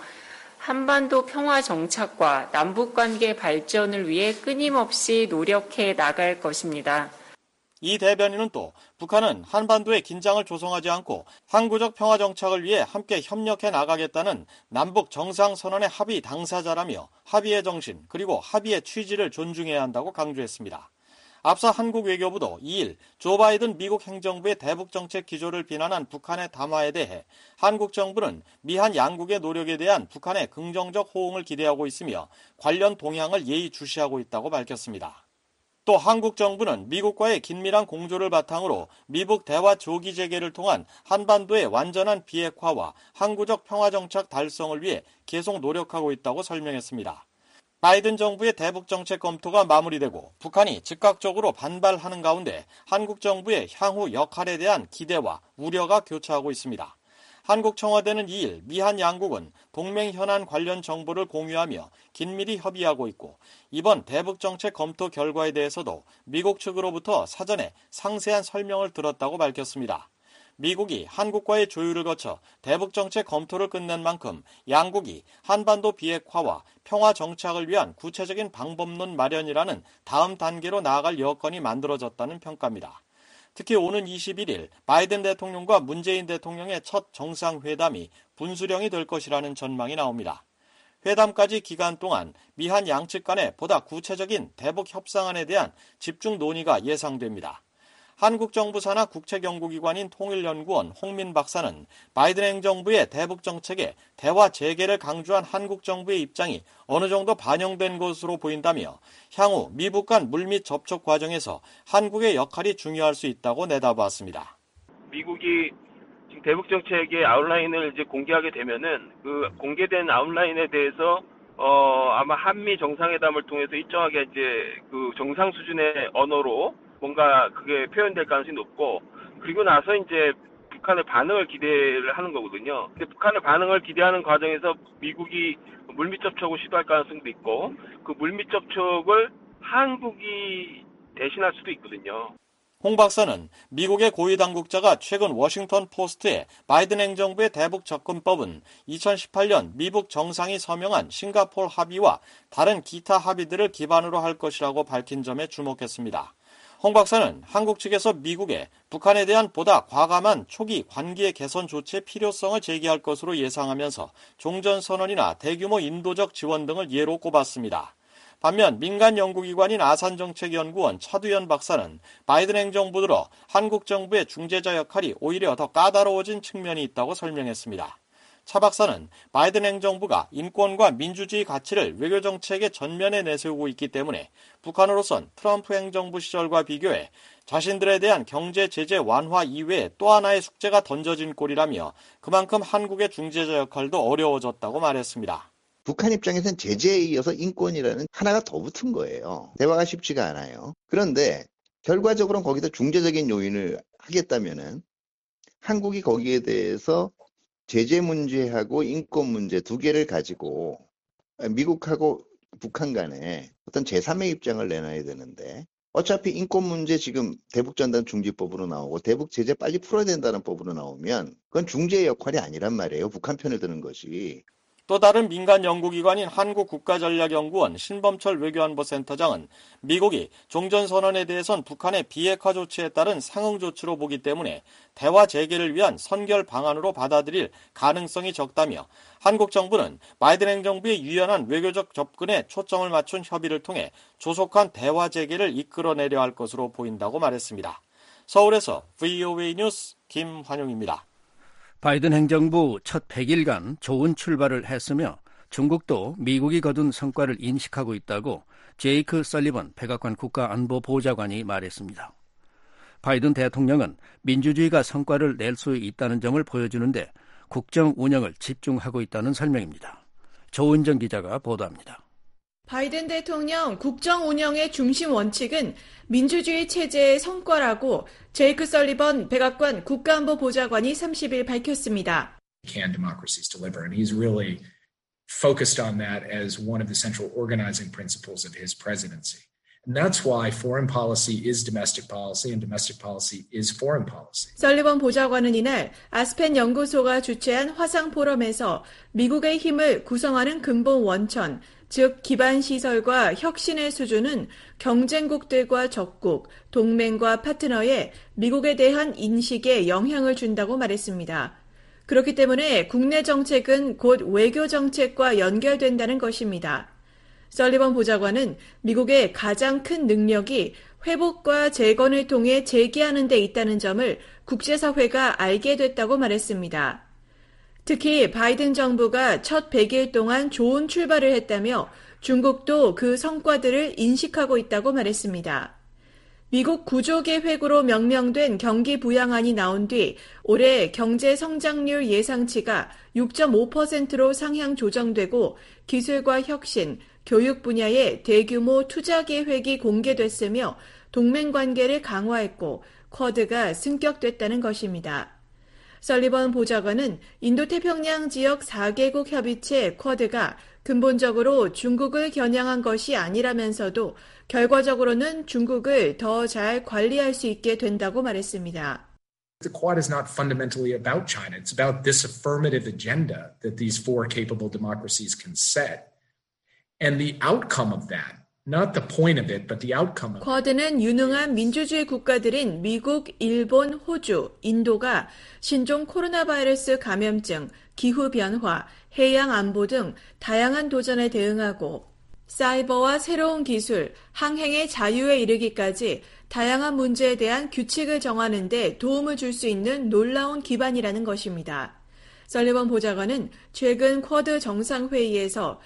Speaker 17: 한반도 평화 정착과 남북관계 발전을 위해 끊임없이 노력해 나갈 것입니다.
Speaker 8: 이 대변인은 또 북한은 한반도에 긴장을 조성하지 않고 항구적 평화 정착을 위해 함께 협력해 나가겠다는 남북 정상선언의 합의 당사자라며 합의의 정신 그리고 합의의 취지를 존중해야 한다고 강조했습니다. 앞서 한국 외교부도 이 일 조 바이든 미국 행정부의 대북정책 기조를 비난한 북한의 담화에 대해 한국 정부는 미한 양국의 노력에 대한 북한의 긍정적 호응을 기대하고 있으며 관련 동향을 예의주시하고 있다고 밝혔습니다. 또 한국 정부는 미국과의 긴밀한 공조를 바탕으로 미북 대화 조기 재개를 통한 한반도의 완전한 비핵화와 항구적 평화정착 달성을 위해 계속 노력하고 있다고 설명했습니다. 바이든 정부의 대북 정책 검토가 마무리되고 북한이 즉각적으로 반발하는 가운데 한국 정부의 향후 역할에 대한 기대와 우려가 교차하고 있습니다. 한국 청와대는 이 일 미한 양국은 동맹 현안 관련 정보를 공유하며 긴밀히 협의하고 있고 이번 대북 정책 검토 결과에 대해서도 미국 측으로부터 사전에 상세한 설명을 들었다고 밝혔습니다. 미국이 한국과의 조율을 거쳐 대북 정책 검토를 끝낸 만큼 양국이 한반도 비핵화와 평화 정착을 위한 구체적인 방법론 마련이라는 다음 단계로 나아갈 여건이 만들어졌다는 평가입니다. 특히 오는 이십일 일 바이든 대통령과 문재인 대통령의 첫 정상회담이 분수령이 될 것이라는 전망이 나옵니다. 회담까지 기간 동안 미한 양측 간에 보다 구체적인 대북 협상안에 대한 집중 논의가 예상됩니다. 한국 정부 산하 국책연구기관인 통일연구원 홍민 박사는 바이든 행정부의 대북 정책에 대화 재개를 강조한 한국 정부의 입장이 어느 정도 반영된 것으로 보인다며 향후 미북 간 물밑 접촉 과정에서 한국의 역할이 중요할 수 있다고 내다봤습니다.
Speaker 18: 미국이 지금 대북 정책의 아웃라인을 이제 공개하게 되면은 그 공개된 아웃라인에 대해서 어 아마 한미 정상회담을 통해서 일정하게 이제 그 정상 수준의 언어로 뭔가 그게 표현될 가능성이 높고 그리고 나서 이제 북한의 반응을 기대를 하는 거거든요. 근데 북한의 반응을 기대하는 과정에서 미국이 물밑 접촉을 시도할 가능성도 있고 그 물밑 접촉을 한국이 대신할 수도 있거든요.
Speaker 8: 홍 박사는 미국의 고위 당국자가 최근 워싱턴 포스트에 바이든 행정부의 대북 접근법은 이천십팔 년 미북 정상이 서명한 싱가포르 합의와 다른 기타 합의들을 기반으로 할 것이라고 밝힌 점에 주목했습니다. 홍 박사는 한국 측에서 미국에 북한에 대한 보다 과감한 초기 관계 개선 조치의 필요성을 제기할 것으로 예상하면서 종전선언이나 대규모 인도적 지원 등을 예로 꼽았습니다. 반면 민간 연구기관인 아산정책연구원 차두현 박사는 바이든 행정부 들어 한국 정부의 중재자 역할이 오히려 더 까다로워진 측면이 있다고 설명했습니다. 차 박사는 바이든 행정부가 인권과 민주주의 가치를 외교정책의 전면에 내세우고 있기 때문에 북한으로선 트럼프 행정부 시절과 비교해 자신들에 대한 경제 제재 완화 이외에 또 하나의 숙제가 던져진 꼴이라며 그만큼 한국의 중재자 역할도 어려워졌다고 말했습니다.
Speaker 19: 북한 입장에서는 제재에 이어서 인권이라는 하나가 더 붙은 거예요. 대화가 쉽지가 않아요. 그런데 결과적으로는 거기다 중재적인 요인을 하겠다면은 한국이 거기에 대해서 제재 문제하고 인권 문제 두 개를 가지고 미국하고 북한 간에 어떤 제삼의 입장을 내놔야 되는데 어차피 인권 문제 지금 대북전단 중지법으로 나오고 대북 제재 빨리 풀어야 된다는 법으로 나오면 그건 중재의 역할이 아니란 말이에요. 북한 편을 드는 것이.
Speaker 8: 또 다른 민간 연구기관인 한국국가전략연구원 신범철 외교안보센터장은 미국이 종전선언에 대해선 북한의 비핵화 조치에 따른 상응 조치로 보기 때문에 대화 재개를 위한 선결 방안으로 받아들일 가능성이 적다며 한국 정부는 바이든 행정부의 유연한 외교적 접근에 초점을 맞춘 협의를 통해 조속한 대화 재개를 이끌어내려 할 것으로 보인다고 말했습니다. 서울에서 브이오에이 뉴스 김환용입니다.
Speaker 5: 바이든 행정부 첫 백 일간 좋은 출발을 했으며 중국도 미국이 거둔 성과를 인식하고 있다고 제이크 설리번 백악관 국가안보보좌관이 말했습니다. 바이든 대통령은 민주주의가 성과를 낼 수 있다는 점을 보여주는데 국정 운영을 집중하고 있다는 설명입니다. 조은정 기자가 보도합니다.
Speaker 20: 바이든 대통령 국정 운영의 중심 원칙은 민주주의 체제의 성과라고 제이크 설리번 백악관 국가안보보좌관이 삼십 일 밝혔습니다.
Speaker 21: Can democracies deliver? And he's really focused on that as one of the central organizing principles of his presidency. And that's why foreign policy is domestic policy and domestic policy is foreign policy.
Speaker 20: 설리번 보좌관은 이날 아스펜 연구소가 주최한 화상 포럼에서 미국의 힘을 구성하는 근본 원천, 즉 기반 시설과 혁신의 수준은 경쟁국들과 적국, 동맹과 파트너의 미국에 대한 인식에 영향을 준다고 말했습니다. 그렇기 때문에 국내 정책은 곧 외교 정책과 연결된다는 것입니다. 설리번 보좌관은 미국의 가장 큰 능력이 회복과 재건을 통해 재기하는 데 있다는 점을 국제사회가 알게 됐다고 말했습니다. 특히 바이든 정부가 첫 백 일 동안 좋은 출발을 했다며 중국도 그 성과들을 인식하고 있다고 말했습니다. 미국 구조계획으로 명명된 경기 부양안이 나온 뒤 올해 경제 성장률 예상치가 육 점 오 퍼센트로 상향 조정되고 기술과 혁신, 교육 분야에 대규모 투자 계획이 공개됐으며 동맹 관계를 강화했고 쿼드가 승격됐다는 것입니다. 설리번 보좌관은 인도태평양 지역 사 개국 협의체 쿼드가 근본적으로 중국을 겨냥한 것이 아니라면서도 결과적으로는 중국을 더 잘 관리할 수 있게 된다고 말했습니다.
Speaker 21: The Quad is not fundamentally about China. It's about this affirmative agenda that these four capable democracies can set. And the outcome of that, not the point of it, but the outcome of it.
Speaker 20: 쿼드는 유능한 민주주의 국가들인 미국, 일본, 호주, 인도가 신종 코로나 바이러스 감염증, 기후변화, 해양 안보 등 다양한 도전에 대응하고 사이버와 새로운 기술, 항행의 자유에 이르기까지 다양한 문제에 대한 규칙을 정하는 데 도움을 줄 수 있는 놀라운 기반이라는 것입니다. 설리번 보좌관은 최근 쿼드 정상회의에서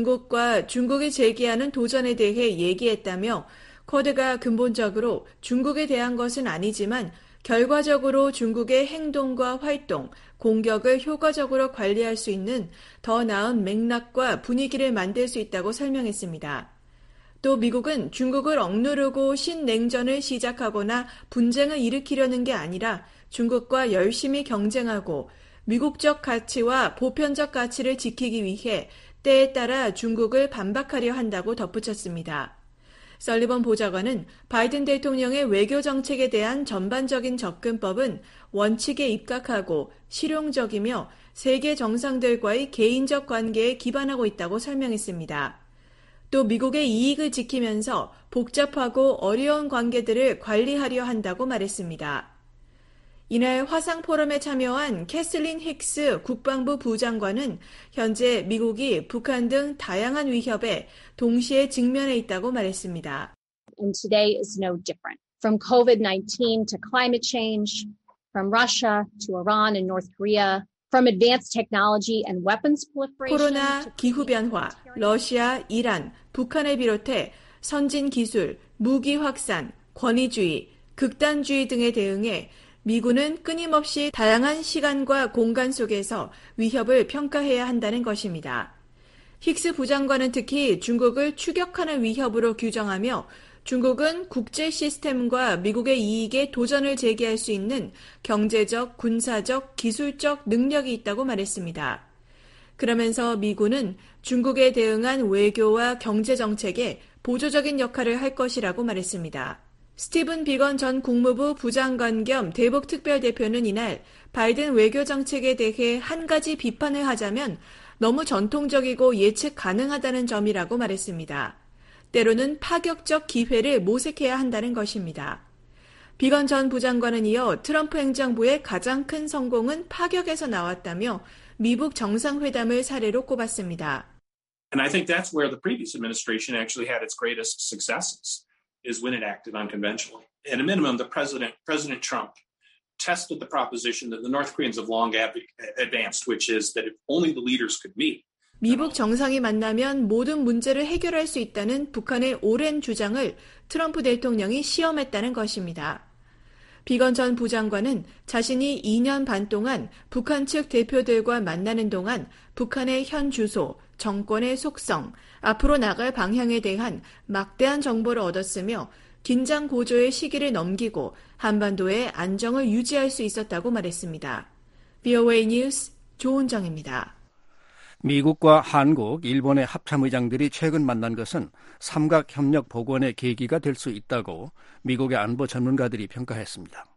Speaker 20: 중국과 중국이 제기하는 도전에 대해 얘기했다며 쿼드가 근본적으로 중국에 대한 것은 아니지만 결과적으로 중국의 행동과 활동, 공격을 효과적으로 관리할 수 있는 더 나은 맥락과 분위기를 만들 수 있다고 설명했습니다. 또 미국은 중국을 억누르고 신냉전을 시작하거나 분쟁을 일으키려는 게 아니라 중국과 열심히 경쟁하고 미국적 가치와 보편적 가치를 지키기 위해 때에 따라 중국을 반박하려 한다고 덧붙였습니다. 설리번 보좌관은 바이든 대통령의 외교 정책에 대한 전반적인 접근법은 원칙에 입각하고 실용적이며 세계 정상들과의 개인적 관계에 기반하고 있다고 설명했습니다. 또 미국의 이익을 지키면서 복잡하고 어려운 관계들을 관리하려 한다고 말했습니다. 이날 화상 포럼에 참여한 캐슬린 힉스 국방부 부장관은 현재 미국이 북한 등 다양한 위협에 동시에 직면해 있다고 말했습니다.
Speaker 22: And today is no different. From COVID nineteen to climate change, from Russia to Iran and North Korea, from advanced technology and weapons proliferation.
Speaker 20: 코로나, 기후변화, 러시아, 이란, 북한을 비롯해 선진 기술, 무기 확산, 권위주의, 극단주의 등에 대응해 미군은 끊임없이 다양한 시간과 공간 속에서 위협을 평가해야 한다는 것입니다. 힉스 부장관은 특히 중국을 추격하는 위협으로 규정하며 중국은 국제 시스템과 미국의 이익에 도전을 제기할 수 있는 경제적, 군사적, 기술적 능력이 있다고 말했습니다. 그러면서 미군은 중국에 대응한 외교와 경제 정책에 보조적인 역할을 할 것이라고 말했습니다. 스티븐 비건 전 국무부 부장관 겸 대북 특별대표는 이날 바이든 외교 정책에 대해 한 가지 비판을 하자면 너무 전통적이고 예측 가능하다는 점이라고 말했습니다. 때로는 파격적 기회를 모색해야 한다는 것입니다. 비건 전 부장관은 이어 트럼프 행정부의 가장 큰 성공은 파격에서 나왔다며 미북 정상회담을 사례로 꼽았습니다.
Speaker 23: And I think that's where the previous administration actually had its greatest successes. Is when it acted unconventionally. At a minimum, the president, President Trump, tested the proposition that the North Koreans have long advanced, which is that if only the leaders could meet.
Speaker 20: 미북 정상이 만나면 모든 문제를 해결할 수 있다는 북한의 오랜 주장을 트럼프 대통령이 시험했다는 것입니다. 비건 전 부장관은 자신이 이 년 반 동안 북한 측 대표들과 만나는 동안 북한의 현 주소, 정권의 속성, 앞으로 나갈 방향에 대한 막대한 정보를 얻었으며 긴장 고조의 시기를 넘기고 한반도의 안정을 유지할 수 있었다고 말했습니다. 브이오에이 뉴스 조은정입니다.
Speaker 5: 미국과 한국, 일본의 합참의장들이 최근 만난 것은 삼각협력 복원의 계기가 될 수 있다고 미국의 안보 전문가들이 평가했습니다.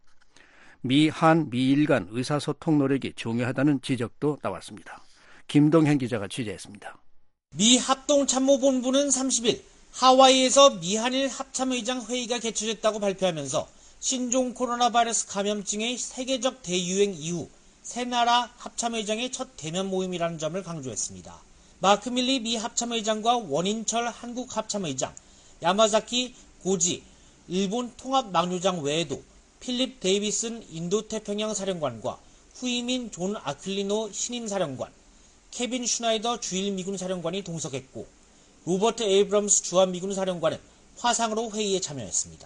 Speaker 5: 미, 한, 미일 간 의사소통 노력이 중요하다는 지적도 나왔습니다. 김동현 기자가 취재했습니다.
Speaker 2: 미 합동참모본부는 삼십 일 하와이에서 미한일 합참의장 회의가 개최됐다고 발표하면서 신종 코로나 바이러스 감염증의 세계적 대유행 이후 세 나라 합참의장의 첫 대면 모임이라는 점을 강조했습니다. 마크 밀리 미 합참의장과 원인철 한국 합참의장, 야마자키 고지 일본 통합막류장 외에도 필립 데이비슨 인도태평양 사령관과 후이민 존 아퀼리노 신임 사령관, 케빈 슈나이더 주일 미군 사령관이 동석했고 로버트 에이브럼스 주한미군 사령관은 화상으로 회의에 참여했습니다.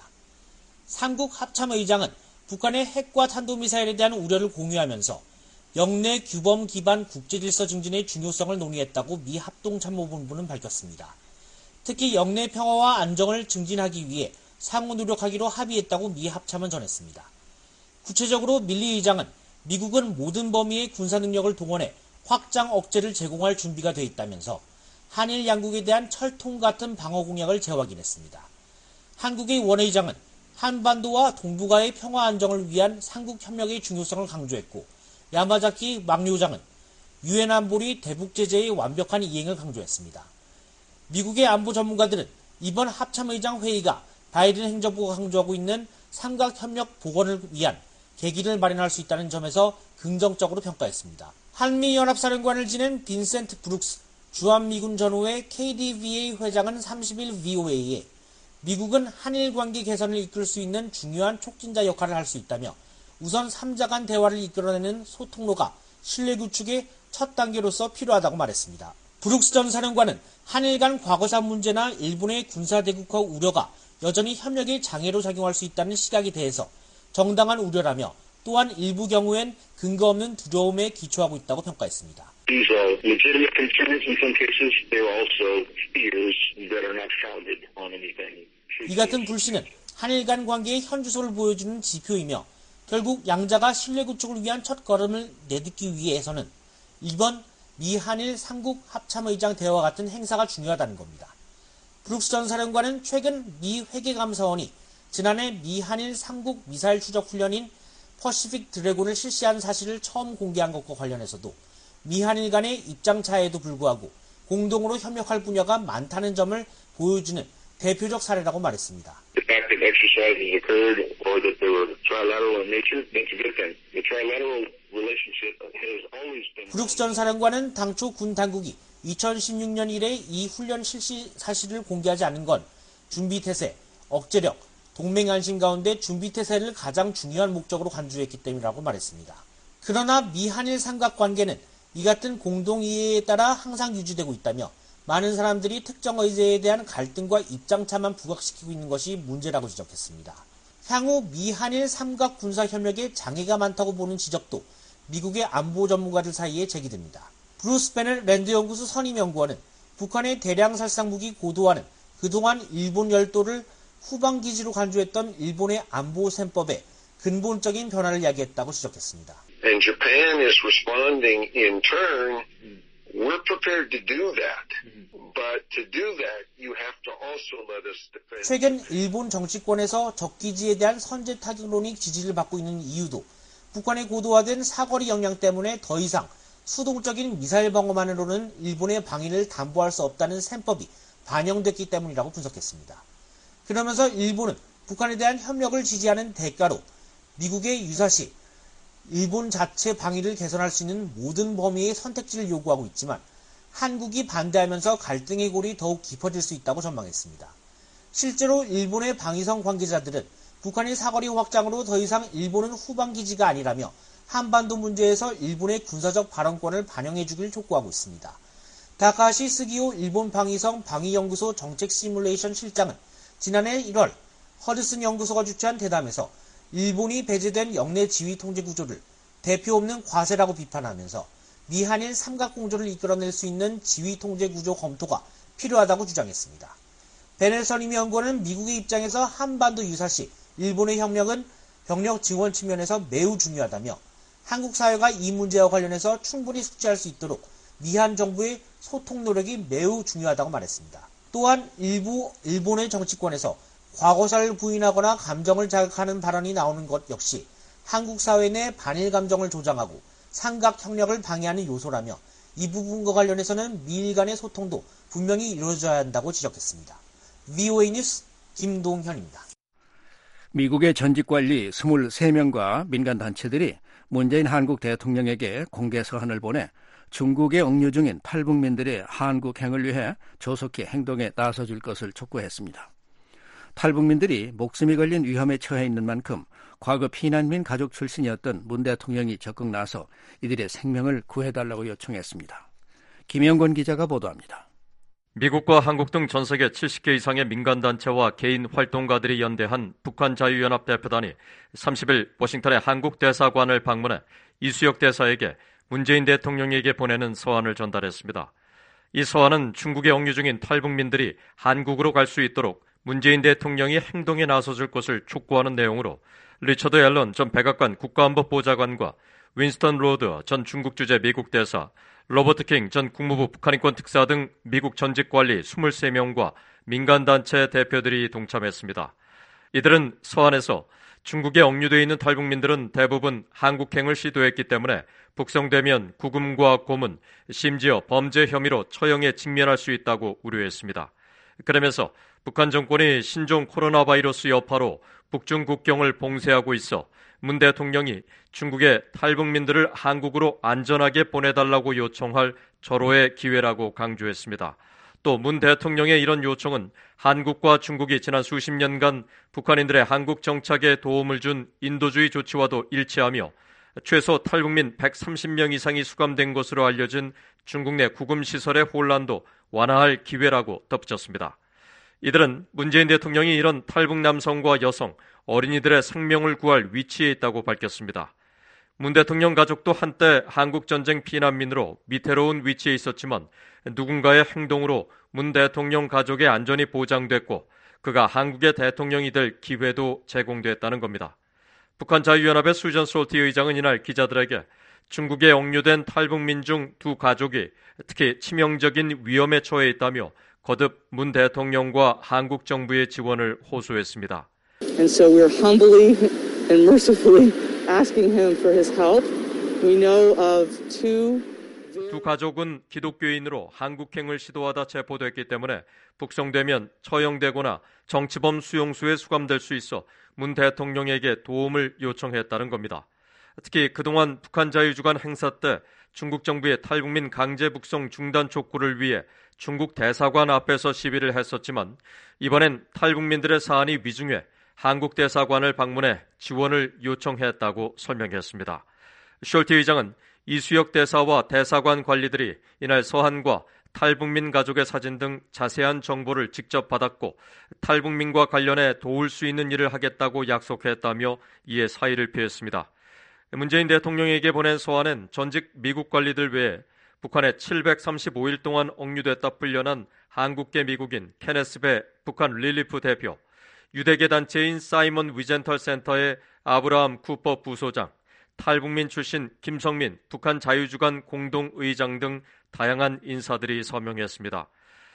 Speaker 2: 삼국 합참의장은 북한의 핵과 탄도미사일에 대한 우려를 공유하면서 영내 규범 기반 국제질서 증진의 중요성을 논의했다고 미 합동참모본부는 밝혔습니다. 특히 영내 평화와 안정을 증진하기 위해 상호 노력하기로 합의했다고 미 합참은 전했습니다. 구체적으로 밀리 의장은 미국은 모든 범위의 군사 능력을 동원해 확장 억제를 제공할 준비가 돼 있다면서 한일 양국에 대한 철통 같은 방어 공약을 재확인했습니다. 한국의 원 의장은 한반도와 동북아의 평화 안정을 위한 삼국 협력의 중요성을 강조했고 야마자키 막류장은 유엔 안보리 대북 제재의 완벽한 이행을 강조했습니다. 미국의 안보 전문가들은 이번 합참의장 회의가 바이든 행정부가 강조하고 있는 삼각협력 복원을 위한 계기를 마련할 수 있다는 점에서 긍정적으로 평가했습니다. 한미연합사령관을 지낸 빈센트 브룩스 주한미군 전후의 케이디브이에이 회장은 삼십 일 브이오에이에 미국은 한일 관계 개선을 이끌 수 있는 중요한 촉진자 역할을 할 수 있다며 우선 삼자 간 대화를 이끌어내는 소통로가 신뢰 구축의 첫 단계로서 필요하다고 말했습니다. 브룩스 전 사령관은 한일 간 과거사 문제나 일본의 군사대국화 우려가 여전히 협력의 장애로 작용할 수 있다는 시각에 대해서 정당한 우려라며 또한 일부 경우엔 근거 없는 두려움에 기초하고 있다고 평가했습니다.
Speaker 3: These are legitimate concerns in some cases. They are also fears that are not founded on anything.
Speaker 2: 이 같은 불신은 한일 간 관계의 현주소를 보여주는 지표이며 결국 양자가 신뢰 구축을 위한 첫 걸음을 내딛기 위해서는 이번 미한일 삼국 합참의장 대화와 같은 행사가 중요하다는 겁니다. 브룩스 전 사령관은 최근 미 회계감사원이 지난해 미한일 삼국 미사일 추적 훈련인 퍼시픽 드래곤을 실시한 사실을 처음 공개한 것과 관련해서도 미한일 간의 입장 차이에도 불구하고 공동으로 협력할 분야가 많다는 점을 보여주는 대표적 사례라고 말했습니다.
Speaker 3: The fact that exercises occurred or that they were trilateral in nature, that's a good thing. The trilateral relationship has always been.
Speaker 2: 브룩스 전 사령관은 당초 군 당국이 이천십육 년 이래 이 훈련 실시 사실을 공개하지 않은 건 준비태세, 억제력, 동맹 안심 가운데 준비태세를 가장 중요한 목적으로 간주했기 때문이라고 말했습니다. 그러나 미한일 삼각관계는 이 같은 공동이해에 따라 항상 유지되고 있다며 많은 사람들이 특정 의제에 대한 갈등과 입장차만 부각시키고 있는 것이 문제라고 지적했습니다. 향후 미한일 삼각 군사협력에 장애가 많다고 보는 지적도 미국의 안보 전문가들 사이에 제기됩니다. 브루스 베넬 랜드연구소 선임연구원은 북한의 대량 살상 무기 고도화는 그동안 일본 열도를 후방기지로 간주했던 일본의 안보 셈법에 근본적인 변화를 야기했다고 지적했습니다.
Speaker 3: And Japan is responding in turn. We're prepared to do that. But to do that, you have to also let us defend.
Speaker 2: 최근 일본 정치권에서 적기지에 대한 선제 타격론이 지지를 받고 있는 이유도 북한의 고도화된 사거리 역량 때문에 더 이상 수동적인 미사일 방어만으로는 일본의 방위를 담보할 수 없다는 셈법이 반영됐기 때문이라고 분석했습니다. 그러면서 일본은 북한에 대한 협력을 지지하는 대가로 미국의 유사시 일본 자체 방위를 개선할 수 있는 모든 범위의 선택지를 요구하고 있지만 한국이 반대하면서 갈등의 골이 더욱 깊어질 수 있다고 전망했습니다. 실제로 일본의 방위성 관계자들은 북한의 사거리 확장으로 더 이상 일본은 후방기지가 아니라며 한반도 문제에서 일본의 군사적 발언권을 반영해주길 촉구하고 있습니다. 다카시 스기오 일본 방위성 방위연구소 정책 시뮬레이션 실장은 지난해 일월 허드슨 연구소가 주최한 대담에서 일본이 배제된 영내 지휘 통제 구조를 대표 없는 과세라고 비판하면서 미한일 삼각공조를 이끌어낼 수 있는 지휘 통제 구조 검토가 필요하다고 주장했습니다. 베넬 선임연구원은 미국의 입장에서 한반도 유사시 일본의 협력은 병력 지원 측면에서 매우 중요하다며 한국 사회가 이 문제와 관련해서 충분히 숙지할 수 있도록 미한 정부의 소통 노력이 매우 중요하다고 말했습니다. 또한 일부 일본의 정치권에서 과거사를 부인하거나 감정을 자극하는 발언이 나오는 것 역시 한국 사회 내 반일 감정을 조장하고 삼각 협력을 방해하는 요소라며 이 부분과 관련해서는 미일 간의 소통도 분명히 이루어져야 한다고 지적했습니다. 브이오에이 뉴스 김동현입니다.
Speaker 5: 미국의 전직관리 이십삼 명과 민간단체들이 문재인 한국 대통령에게 공개 서한을 보내 중국에 억류 중인 탈북민들의 한국행을 위해 조속히 행동에 나서줄 것을 촉구했습니다. 탈북민들이 목숨이 걸린 위험에 처해 있는 만큼 과거 피난민 가족 출신이었던 문 대통령이 적극 나서 이들의 생명을 구해달라고 요청했습니다. 김영권 기자가 보도합니다.
Speaker 8: 미국과 한국 등 전 세계 칠십 개 이상의 민간단체와 개인 활동가들이 연대한 북한자유연합 대표단이 삼십 일 워싱턴의 한국 대사관을 방문해 이수혁 대사에게 문재인 대통령에게 보내는 서한을 전달했습니다. 이 서한은 중국에 억류 중인 탈북민들이 한국으로 갈 수 있도록 문재인 대통령이 행동에 나서줄 것을 촉구하는 내용으로 리처드 앨런 전 백악관 국가안보보좌관과 윈스턴 로드 전 중국 주재 미국 대사, 로버트 킹 전 국무부 북한인권 특사 등 미국 전직관리 이십삼 명과 민간단체 대표들이 동참했습니다. 이들은 서한에서 중국에 억류되어 있는 탈북민들은 대부분 한국행을 시도했기 때문에 북송되면 구금과 고문, 심지어 범죄 혐의로 처형에 직면할 수 있다고 우려했습니다. 그러면서 북한 정권이 신종 코로나 바이러스 여파로 북중 국경을 봉쇄하고 있어 문 대통령이 중국의 탈북민들을 한국으로 안전하게 보내달라고 요청할 절호의 기회라고 강조했습니다. 또 문 대통령의 이런 요청은 한국과 중국이 지난 수십 년간 북한인들의 한국 정착에 도움을 준 인도주의 조치와도 일치하며 최소 탈북민 백삼십 명 이상이 수감된 것으로 알려진 중국 내 구금시설의 혼란도 완화할 기회라고 덧붙였습니다. 이들은 문재인 대통령이 이런 탈북 남성과 여성, 어린이들의 생명을 구할 위치에 있다고 밝혔습니다. 문 대통령 가족도 한때 한국전쟁 피난민으로 위태로운 위치에 있었지만 누군가의 행동으로 문 대통령 가족의 안전이 보장됐고 그가 한국의 대통령이 될 기회도 제공됐다는 겁니다. 북한 자유연합의 수전 솔티 의장은 이날 기자들에게 중국에 억류된 탈북민 중 두 가족이 특히 치명적인 위험에 처해 있다며 거듭 문 대통령과 한국 정부의 지원을 호소했습니다.
Speaker 1: And so we're humbly and mercifully asking him for his help. We know of two
Speaker 8: 두 가족은 기독교인으로 한국행을 시도하다 체포됐기 때문에 북송되면 처형되거나 정치범 수용소에 수감될 수 있어 문 대통령에게 도움을 요청했다는 겁니다. 특히 그동안 북한 자유주간 행사 때 중국 정부의 탈북민 강제 북송 중단 촉구를 위해 중국 대사관 앞에서 시위를 했었지만 이번엔 탈북민들의 사안이 위중해 한국 대사관을 방문해 지원을 요청했다고 설명했습니다. 숄티 의장은 이수혁 대사와 대사관 관리들이 이날 서한과 탈북민 가족의 사진 등 자세한 정보를 직접 받았고 탈북민과 관련해 도울 수 있는 일을 하겠다고 약속했다며 이에 사의를 표했습니다. 문재인 대통령에게 보낸 서한은 전직 미국 관리들 외에 북한에 칠백삼십오 일 동안 억류됐다 풀려난 한국계 미국인 케네스 배 북한 릴리프 대표, 유대계 단체인 사이먼 위젠털 센터의 아브라함 쿠퍼 부소장, 탈북민 출신 김성민 북한 자유주간 공동의장 등 다양한 인사들이 서명했습니다.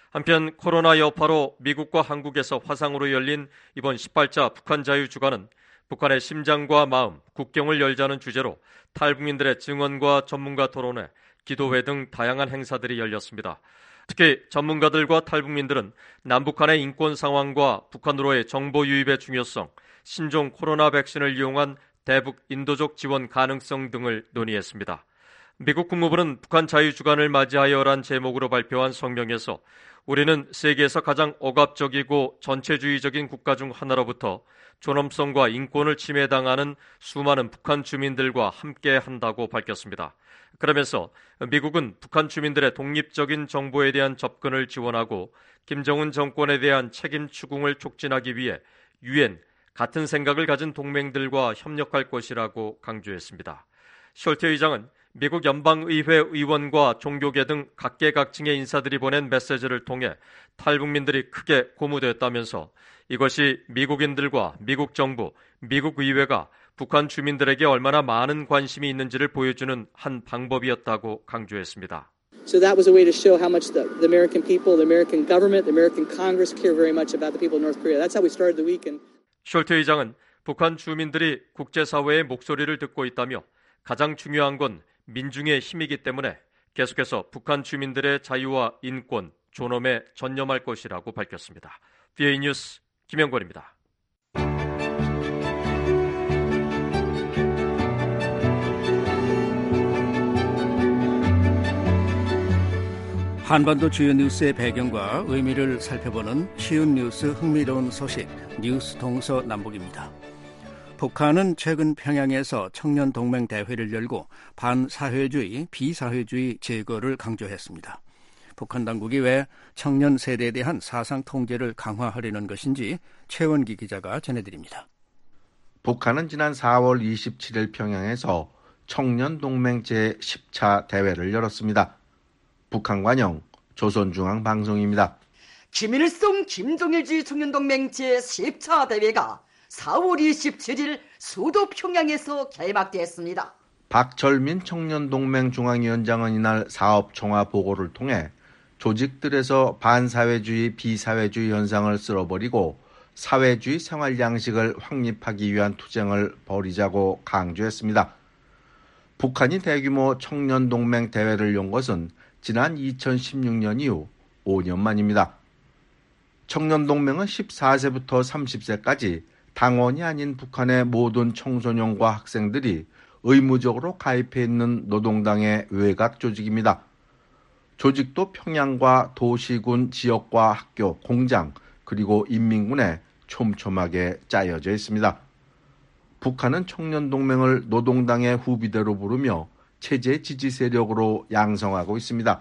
Speaker 8: 한편 코로나 여파로 미국과 한국에서 화상으로 열린 이번 십팔 차 북한 자유주간은 북한의 심장과 마음, 국경을 열자는 주제로 탈북민들의 증언과 전문가 토론회, 기도회 등 다양한 행사들이 열렸습니다. 특히 전문가들과 탈북민들은 남북한의 인권 상황과 북한으로의 정보 유입의 중요성, 신종 코로나 백신을 이용한 대북 인도적 지원 가능성 등을 논의했습니다. 미국 국무부는 북한 자유주간을 맞이하여란 제목으로 발표한 성명에서 우리는 세계에서 가장 억압적이고 전체주의적인 국가 중 하나로부터 존엄성과 인권을 침해당하는 수많은 북한 주민들과 함께 한다고 밝혔습니다. 그러면서 미국은 북한 주민들의 독립적인 정보에 대한 접근을 지원하고 김정은 정권에 대한 책임 추궁을 촉진하기 위해 유엔, 같은 생각을 가진 동맹들과 협력할 것이라고 강조했습니다. 숄티 의장은 미국 연방의회 의원과 종교계 등 각계각층의 인사들이 보낸 메시지를 통해 탈북민들이 크게 고무됐다면서 이것이 미국인들과 미국 정부, 미국 의회가 북한 주민들에게 얼마나 많은 관심이 있는지를 보여주는 한 방법이었다고 강조했습니다.
Speaker 1: So that was a way to show how much the, the American people, the American government, the American Congress care very much about the people of North Korea. That's how we started the week. And
Speaker 4: 숄트 의장은 북한 주민들이 국제사회의 목소리를 듣고 있다며 가장 중요한 건 민중의 힘이기 때문에 계속해서 북한 주민들의 자유와 인권, 존엄에 전념할 것이라고 밝혔습니다. 비에이 뉴스 김영권입니다.
Speaker 5: 한반도 주요 뉴스의 배경과 의미를 살펴보는 쉬운 뉴스 흥미로운 소식 뉴스 동서남북입니다. 북한은 최근 평양에서 청년 동맹 대회를 열고 반사회주의, 비사회주의 제거를 강조했습니다. 북한 당국이 왜 청년 세대에 대한 사상 통제를 강화하려는 것인지 최원기 기자가 전해드립니다.
Speaker 6: 북한은 지난 사월 이십칠일 평양에서 청년 동맹 제십 차 대회를 열었습니다. 북한 관영 조선중앙방송입니다.
Speaker 7: 김일성 김정일주의 청년동맹 제십 차 대회가 사월 이십칠일 수도 평양에서 개막됐습니다.
Speaker 6: 박철민 청년동맹 중앙위원장은 이날 사업총화 보고를 통해 조직들에서 반사회주의, 비사회주의 현상을 쓸어버리고 사회주의 생활 양식을 확립하기 위한 투쟁을 벌이자고 강조했습니다. 북한이 대규모 청년동맹 대회를 연 것은 지난 이천십육년 이후 오 년 만입니다. 청년동맹은 십사 세부터 삼십 세까지 당원이 아닌 북한의 모든 청소년과 학생들이 의무적으로 가입해 있는 노동당의 외곽 조직입니다. 조직도 평양과 도시군, 지역과 학교, 공장, 그리고 인민군에 촘촘하게 짜여져 있습니다. 북한은 청년동맹을 노동당의 후비대로 부르며 체제 지지 세력으로 양성하고 있습니다.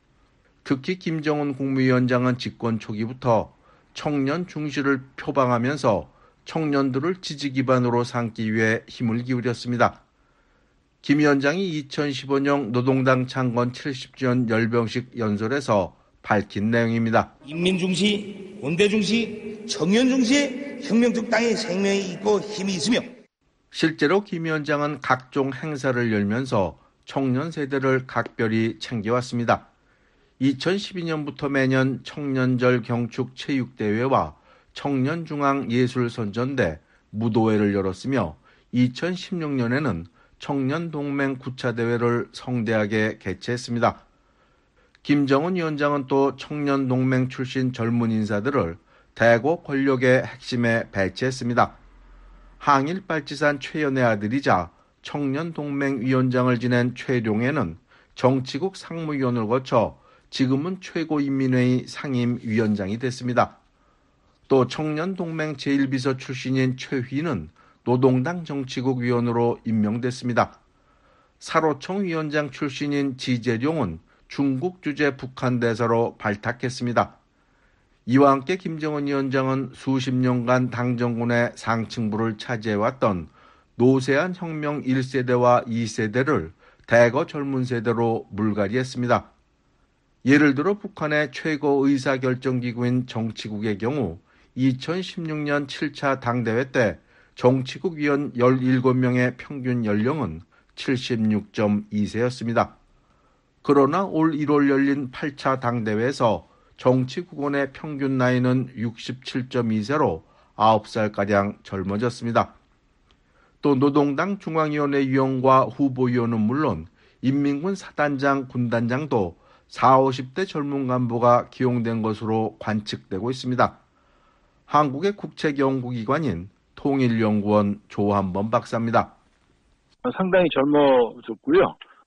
Speaker 6: 특히 김정은 국무위원장은 집권 초기부터 청년 중시를 표방하면서 청년들을 지지 기반으로 삼기 위해 힘을 기울였습니다. 김 위원장이 이천십오년 노동당 창건 칠십 주년 열병식 연설에서 밝힌 내용입니다.
Speaker 24: 인민중시, 원대중시, 청년중시에 혁명적 땅에 생명이 있고 힘이 있으며
Speaker 6: 실제로 김 위원장은 각종 행사를 열면서 청년 세대를 각별히 챙겨왔습니다. 이천십이년부터 매년 청년절 경축 체육대회와 청년중앙예술선전대, 무도회를 열었으며 이천십육년에는 청년동맹 구 차 대회를 성대하게 개최했습니다. 김정은 위원장은 또 청년동맹 출신 젊은 인사들을 대고 권력의 핵심에 배치했습니다. 항일 빨치산 최연의 아들이자 청년동맹위원장을 지낸 최룡해는 정치국 상무위원을 거쳐 지금은 최고인민회의 상임위원장이 됐습니다. 또 청년동맹 제일 비서 출신인 최휘는 노동당 정치국 위원으로 임명됐습니다. 사로청 위원장 출신인 지재룡은 중국 주재 북한 대사로 발탁했습니다. 이와 함께 김정은 위원장은 수십 년간 당 정권의 상층부를 차지해왔던 노세한 혁명 일 세대와 이 세대를 대거 젊은 세대로 물갈이했습니다. 예를 들어 북한의 최고 의사결정기구인 정치국의 경우 이천십육년 칠 차 당대회 때 정치국 위원 열일곱 명의 평균 연령은 칠십육 점 이 세였습니다. 그러나 올 일월 열린 팔 차 당대회에서 정치국원의 평균 나이는 육십칠 점 이 세로 아홉 살가량 젊어졌습니다. 또 노동당 중앙위원회 위원과 후보위원은 물론 인민군 사단장, 군단장도 사오십 대 젊은 간부가 기용된 것으로 관측되고 있습니다. 한국의 국책연구기관인 통일연구원 조한범 박사입니다.
Speaker 25: 상당히 젊어졌고요.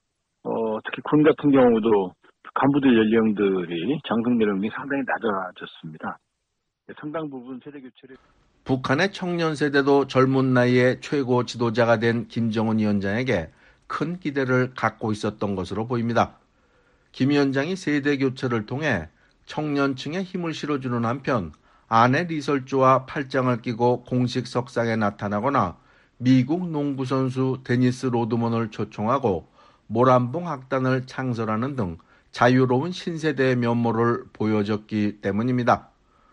Speaker 25: 어, 특히 군 같은 경우도 간부들 연령들이 장성 연령이 상당히 낮아졌습니다. 상당 부분 세대 교체를
Speaker 6: 북한의 청년 세대도 젊은 나이에 최고 지도자가 된 김정은 위원장에게 큰 기대를 갖고 있었던 것으로 보입니다. 김 위원장이 세대 교체를 통해 청년층에 힘을 실어주는 한편 아내 리설주와 팔짱을 끼고 공식 석상에 나타나거나 미국 농구 선수 데니스 로드먼을 초청하고 모란봉 학단을 창설하는 등 자유로운 신세대의 면모를 보여줬기 때문입니다.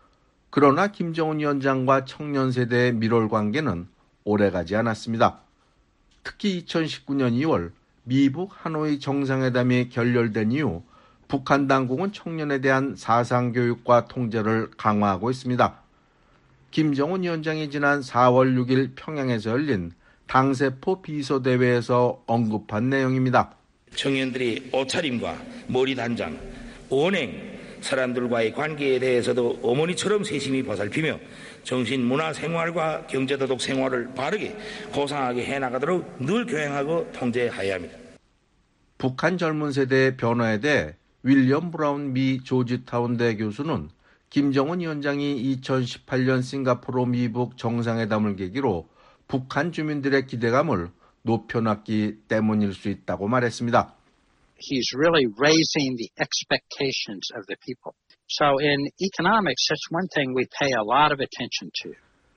Speaker 6: 그러나 김정은 위원장과 청년 세대의 밀월 관계는 오래가지 않았습니다. 특히 이천십구년 이월 미북 하노이 정상회담이 결렬된 이후 북한 당국은 청년에 대한 사상교육과 통제를 강화하고 있습니다. 김정은 위원장이 지난 사월 육일 평양에서 열린 당세포 비서대회에서 언급한 내용입니다.
Speaker 9: 청년들이 옷차림과 머리 단장, 언행, 사람들과의 관계에 대해서도 어머니처럼 세심히 보살피며 정신, 문화, 생활과 경제도덕 생활을 바르게 고상하게 해나가도록 늘 교행하고 통제해야 합니다.
Speaker 6: 북한 젊은 세대의 변화에 대해 윌리엄 브라운 미 조지타운대 교수는 김정은 위원장이 이천십팔년 싱가포르 미북 정상회담을 계기로 북한 주민들의 기대감을 높여놨기 때문일 수 있다고 말했습니다.
Speaker 10: He's really raising the expectations of the people. So in economics, that's one thing we pay a lot of attention to.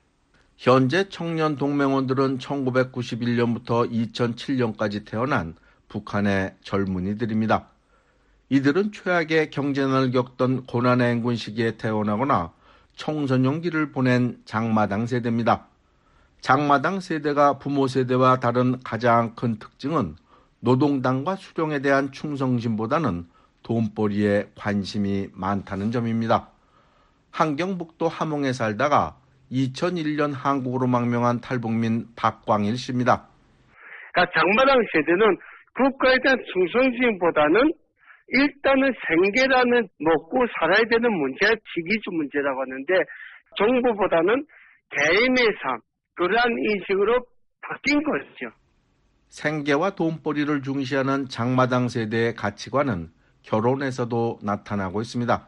Speaker 6: 현재 청년 동맹원들은 천구백구십일년부터 이천칠년까지 태어난 북한의 젊은이들입니다. 이들은 최악의 경제난을 겪던 고난의 행군 시기에 태어나거나 청소년기를 보낸 장마당 세대입니다. 장마당 세대가 부모 세대와 다른 가장 큰 특징은 노동당과 수령에 대한 충성심보다는 돈벌이에 관심이 많다는 점입니다. 함경북도 함흥에 살다가 이천일년 한국으로 망명한 탈북민 박광일 씨입니다.
Speaker 11: 그러니까 장마당 세대는 국가에 대한 충성심보다는 일단은 생계라는 먹고 살아야 되는 문제가 지기주 문제라고 하는데 정부보다는 개인의 삶, 그러한 인식으로 바뀐 거죠.
Speaker 6: 생계와 돈벌이를 중시하는 장마당 세대의 가치관은 결혼에서도 나타나고 있습니다.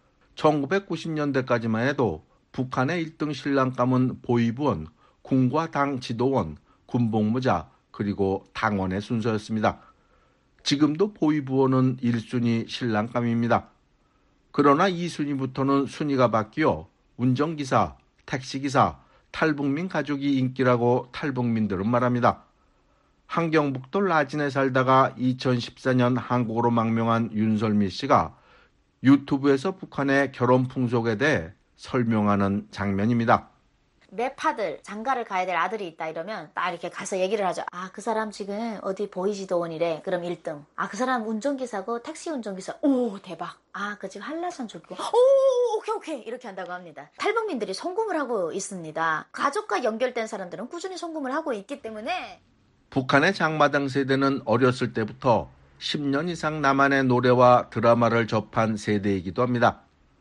Speaker 6: 천구백구십년대까지만 해도 북한의 일등 신랑감은 보위부원, 군과 당 지도원, 군복무자, 그리고 당원의 순서였습니다. 지금도 보위부원은 일순위 신랑감입니다. 그러나 이순위부터는 순위가 바뀌어 운전기사, 택시기사, 탈북민 가족이 인기라고 탈북민들은 말합니다. 함경북도 라진에 살다가 이천십사년 한국으로 망명한 윤설미 씨가 유튜브에서 북한의 결혼 풍속에 대해 설명하는 장면입니다.
Speaker 12: 매파들 장가를 가야 될 아들이 있다 이러면 딱 이렇게 가서 얘기를 하죠. 아, 그 사람 지금 어디 보이지도원이래. 그럼 일 등. 아, 그 사람 운전기사고 택시 운전기사. 오, 대박. 아, 그 지금 한라산 줬고. 오, 오케이 오케이 이렇게 한다고 합니다. 탈북민들이 송금을 하고 있습니다. 가족과 연결된 사람들은 꾸준히 송금을 하고 있기 때문에
Speaker 6: 북한의 장마당 세대는 어렸을 때부터 십년 이상 남한의 노래와 드라마를 접한 세대이기도 합니다.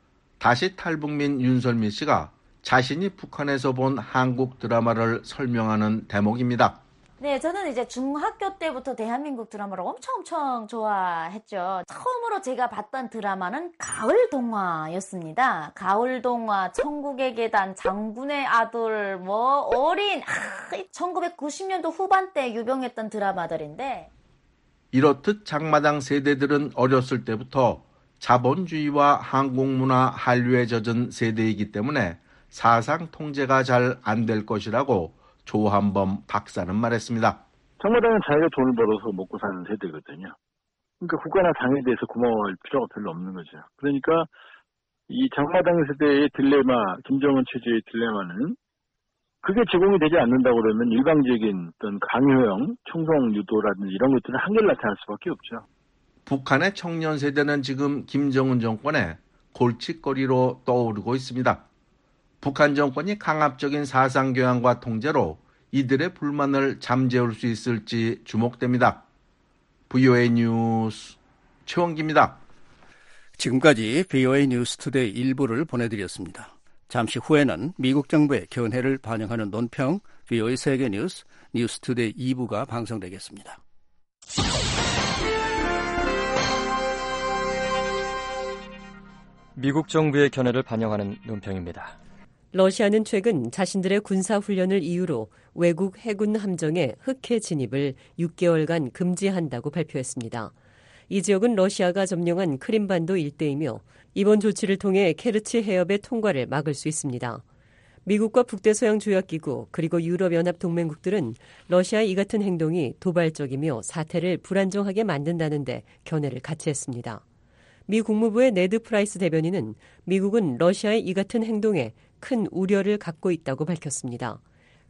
Speaker 6: 다시 탈북민 윤설미 씨가 자신이 북한에서 본 한국 드라마를 설명하는 대목입니다.
Speaker 12: 네, 저는 이제 중학교 때부터 대한민국 드라마를 엄청 엄청 좋아했죠. 처음으로 제가 봤던 드라마는 가을 동화였습니다. 가을 동화, 천국의 계단, 장군의 아들, 뭐 어린, 아, 천구백구십년도 후반때 유병했던 드라마들인데
Speaker 6: 이렇듯 장마당 세대들은 어렸을 때부터 자본주의와 한국문화 한류에 젖은 세대이기 때문에 사상 통제가 잘 안 될 것이라고 조한범 박사는 말했습니다.
Speaker 25: 장마당은 자기가 돈을 벌어서 먹고 사는 세대거든요. 그러니까 국가나 당에 대해서 고마워할 필요가 별로 없는 거죠. 그러니까 이 장마당 세대의 딜레마, 김정은 체제의 딜레마는 그게 제공이 되지 않는다고 그러면 일방적인 어떤 강요형 총성 유도라든지 이런 것들은 한결 나타날 수밖에 없죠.
Speaker 6: 북한의 청년 세대는 지금 김정은 정권의 골칫거리로 떠오르고 있습니다. 북한 정권이 강압적인 사상교양과 통제로 이들의 불만을 잠재울 수 있을지 주목됩니다. 브이오에이 뉴스 최원기입니다.
Speaker 5: 지금까지 브이오에이 뉴스 투데이 일부를 보내드렸습니다. 잠시 후에는 미국 정부의 견해를 반영하는 논평 브이오에이 세계뉴스 뉴스 투데이 이 부가 방송되겠습니다.
Speaker 4: 미국 정부의 견해를 반영하는 논평입니다.
Speaker 15: 러시아는 최근 자신들의 군사훈련을 이유로 외국 해군 함정의 흑해 진입을 육 개월간 금지한다고 발표했습니다. 이 지역은 러시아가 점령한 크림반도 일대이며 이번 조치를 통해 케르치 해협의 통과를 막을 수 있습니다. 미국과 북대서양조약기구 그리고 유럽연합 동맹국들은 러시아의 이 같은 행동이 도발적이며 사태를 불안정하게 만든다는데 견해를 같이 했습니다. 미 국무부의 네드 프라이스 대변인은 미국은 러시아의 이 같은 행동에 큰 우려를 갖고 있다고 밝혔습니다.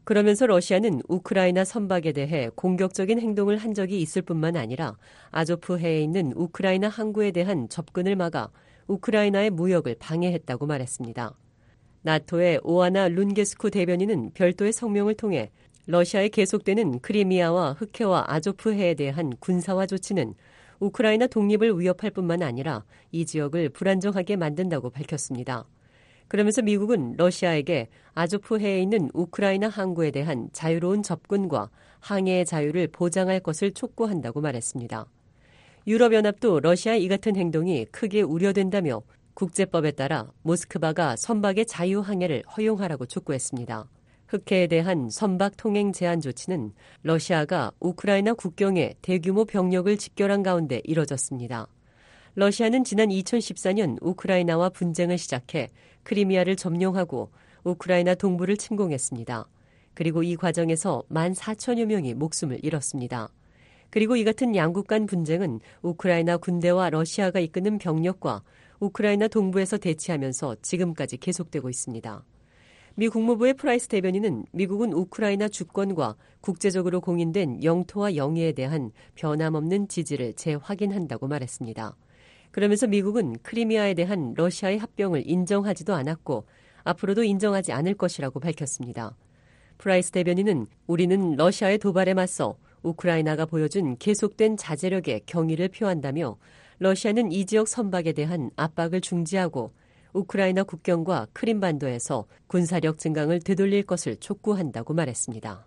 Speaker 15: 그러면서 러시아는 우크라이나 선박에 대해 공격적인 행동을 한 적이 있을 뿐만 아니라 아조프해에 있는 우크라이나 항구에 대한 접근을 막아 우크라이나의 무역을 방해했다고 말했습니다. 나토의 오아나 룬게스쿠 대변인은 별도의 성명을 통해 러시아에 계속되는 크리미아와 흑해와 아조프해에 대한 군사화 조치는 우크라이나 독립을 위협할 뿐만 아니라 이 지역을 불안정하게 만든다고 밝혔습니다. 그러면서 미국은 러시아에게 아조프해에 있는 우크라이나 항구에 대한 자유로운 접근과 항해의 자유를 보장할 것을 촉구한다고 말했습니다. 유럽연합도 러시아의 이 같은 행동이 크게 우려된다며 국제법에 따라 모스크바가 선박의 자유항해를 허용하라고 촉구했습니다. 흑해에 대한 선박 통행 제한 조치는 러시아가 우크라이나 국경에 대규모 병력을 집결한 가운데 이뤄졌습니다. 러시아는 지난 이천십사 년 우크라이나와 분쟁을 시작해 크리미아를 점령하고 우크라이나 동부를 침공했습니다. 그리고 이 과정에서 만 사천여 명이 목숨을 잃었습니다. 그리고 이 같은 양국 간 분쟁은 우크라이나 군대와 러시아가 이끄는 병력과 우크라이나 동부에서 대치하면서 지금까지 계속되고 있습니다. 미 국무부의 프라이스 대변인은 미국은 우크라이나 주권과 국제적으로 공인된 영토와 영해에 대한 변함없는 지지를 재확인한다고 말했습니다. 그러면서 미국은 크리미아에 대한 러시아의 합병을 인정하지도 않았고 앞으로도 인정하지 않을 것이라고 밝혔습니다. 프라이스 대변인은 우리는 러시아의 도발에 맞서 우크라이나가 보여준 계속된 자제력에 경의를 표한다며 러시아는 이 지역 선박에 대한 압박을 중지하고 우크라이나 국경과 크림반도에서 군사력 증강을 되돌릴 것을 촉구한다고 말했습니다.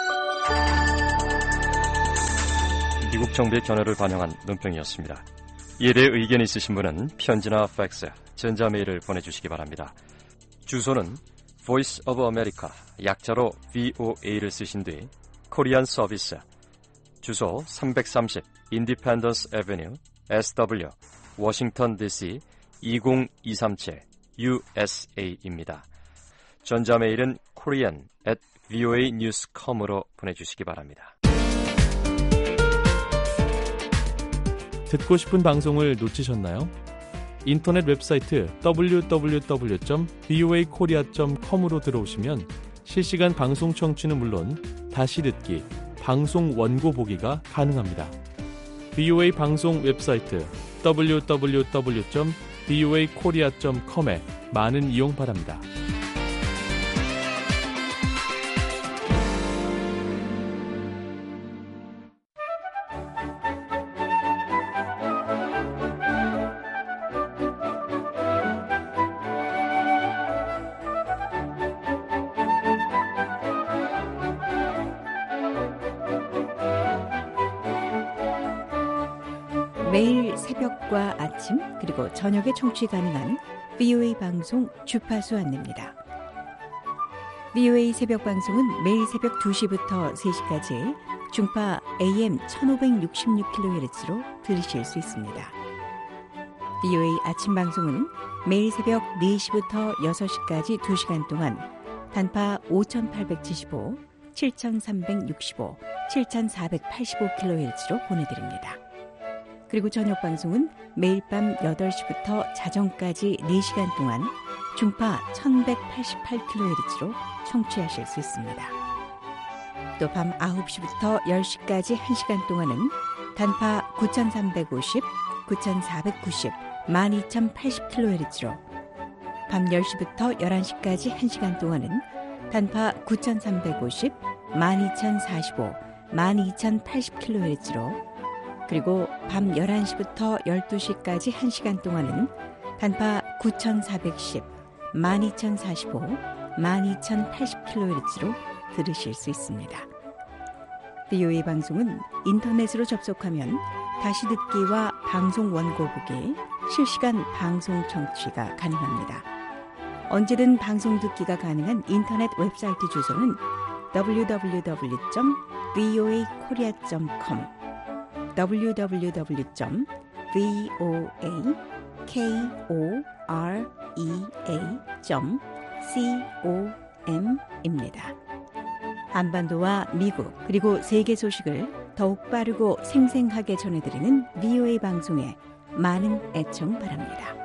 Speaker 4: 미국 정부의 견해를 반영한 논평이었습니다. 이에 대해 의견이 있으신 분은 편지나 팩스, 전자메일을 보내주시기 바랍니다. 주소는 Voice of America, 약자로 브이오에이를 쓰신 뒤 코리안 서비스, 주소 삼백삼십 Independence Avenue, 에스더블유, 워싱턴 디씨 이공이삼칠 유에스에이입니다. 전자메일은 korean at voa news dot com으로 보내주시기 바랍니다.
Speaker 13: 듣고 싶은 방송을 놓치셨나요? 인터넷 웹사이트 더블유 더블유 더블유 점 브이오에이 코리아 점 컴으로 들어오시면 실시간 방송 청취는 물론 다시 듣기, 방송 원고 보기가 가능합니다. 브이오에이 방송 웹사이트 더블유 더블유 더블유 점 브이오에이 코리아 점 컴에 많은 이용 바랍니다.
Speaker 14: 매일 새벽과 아침 그리고 저녁에 청취 가능한 브이오에이 방송 주파수 안내입니다. 브이오에이 새벽 방송은 매일 새벽 두 시부터 세 시까지 중파 에이엠 천오백육십육 킬로헤르츠로 들으실 수 있습니다. 브이오에이 아침 방송은 매일 새벽 네 시부터 여섯 시까지 두 시간 동안 단파 오천팔백칠십오, 칠천삼백육십오, 칠천사백팔십오 킬로헤르츠로 보내드립니다. 그리고 저녁 방송은 매일 밤 여덟 시부터 자정까지 네 시간 동안 중파 천백팔십팔 킬로헤르츠로 청취하실 수 있습니다. 또 밤 아홉 시부터 열 시까지 한 시간 동안은 단파 구천삼백오십, 구천사백구십, 만 이천팔십 킬로헤르츠로, 밤 열 시부터 열한 시까지 한 시간 동안은 단파 구천삼백오십, 만 이천사십오, 만 이천팔십 킬로헤르츠로, 그리고 밤 열한 시부터 열두 시까지 한 시간 동안은 단파 구천사백십, 만 이천사십오, 만 이천팔십 킬로헤르츠로 들으실 수 있습니다. 브이오에이 방송은 인터넷으로 접속하면 다시 듣기와 방송 원고 보기, 실시간 방송 청취가 가능합니다. 언제든 방송 듣기가 가능한 인터넷 웹사이트 주소는 더블유 더블유 더블유 점 브이오에이 코리아 점 컴, 더블유 더블유 더블유 점 브이오에이 코리아 점 컴입니다. 한반도와 미국 그리고 세계 소식을 더욱 빠르고 생생하게 전해드리는 브이오에이 방송에 많은 애청 바랍니다.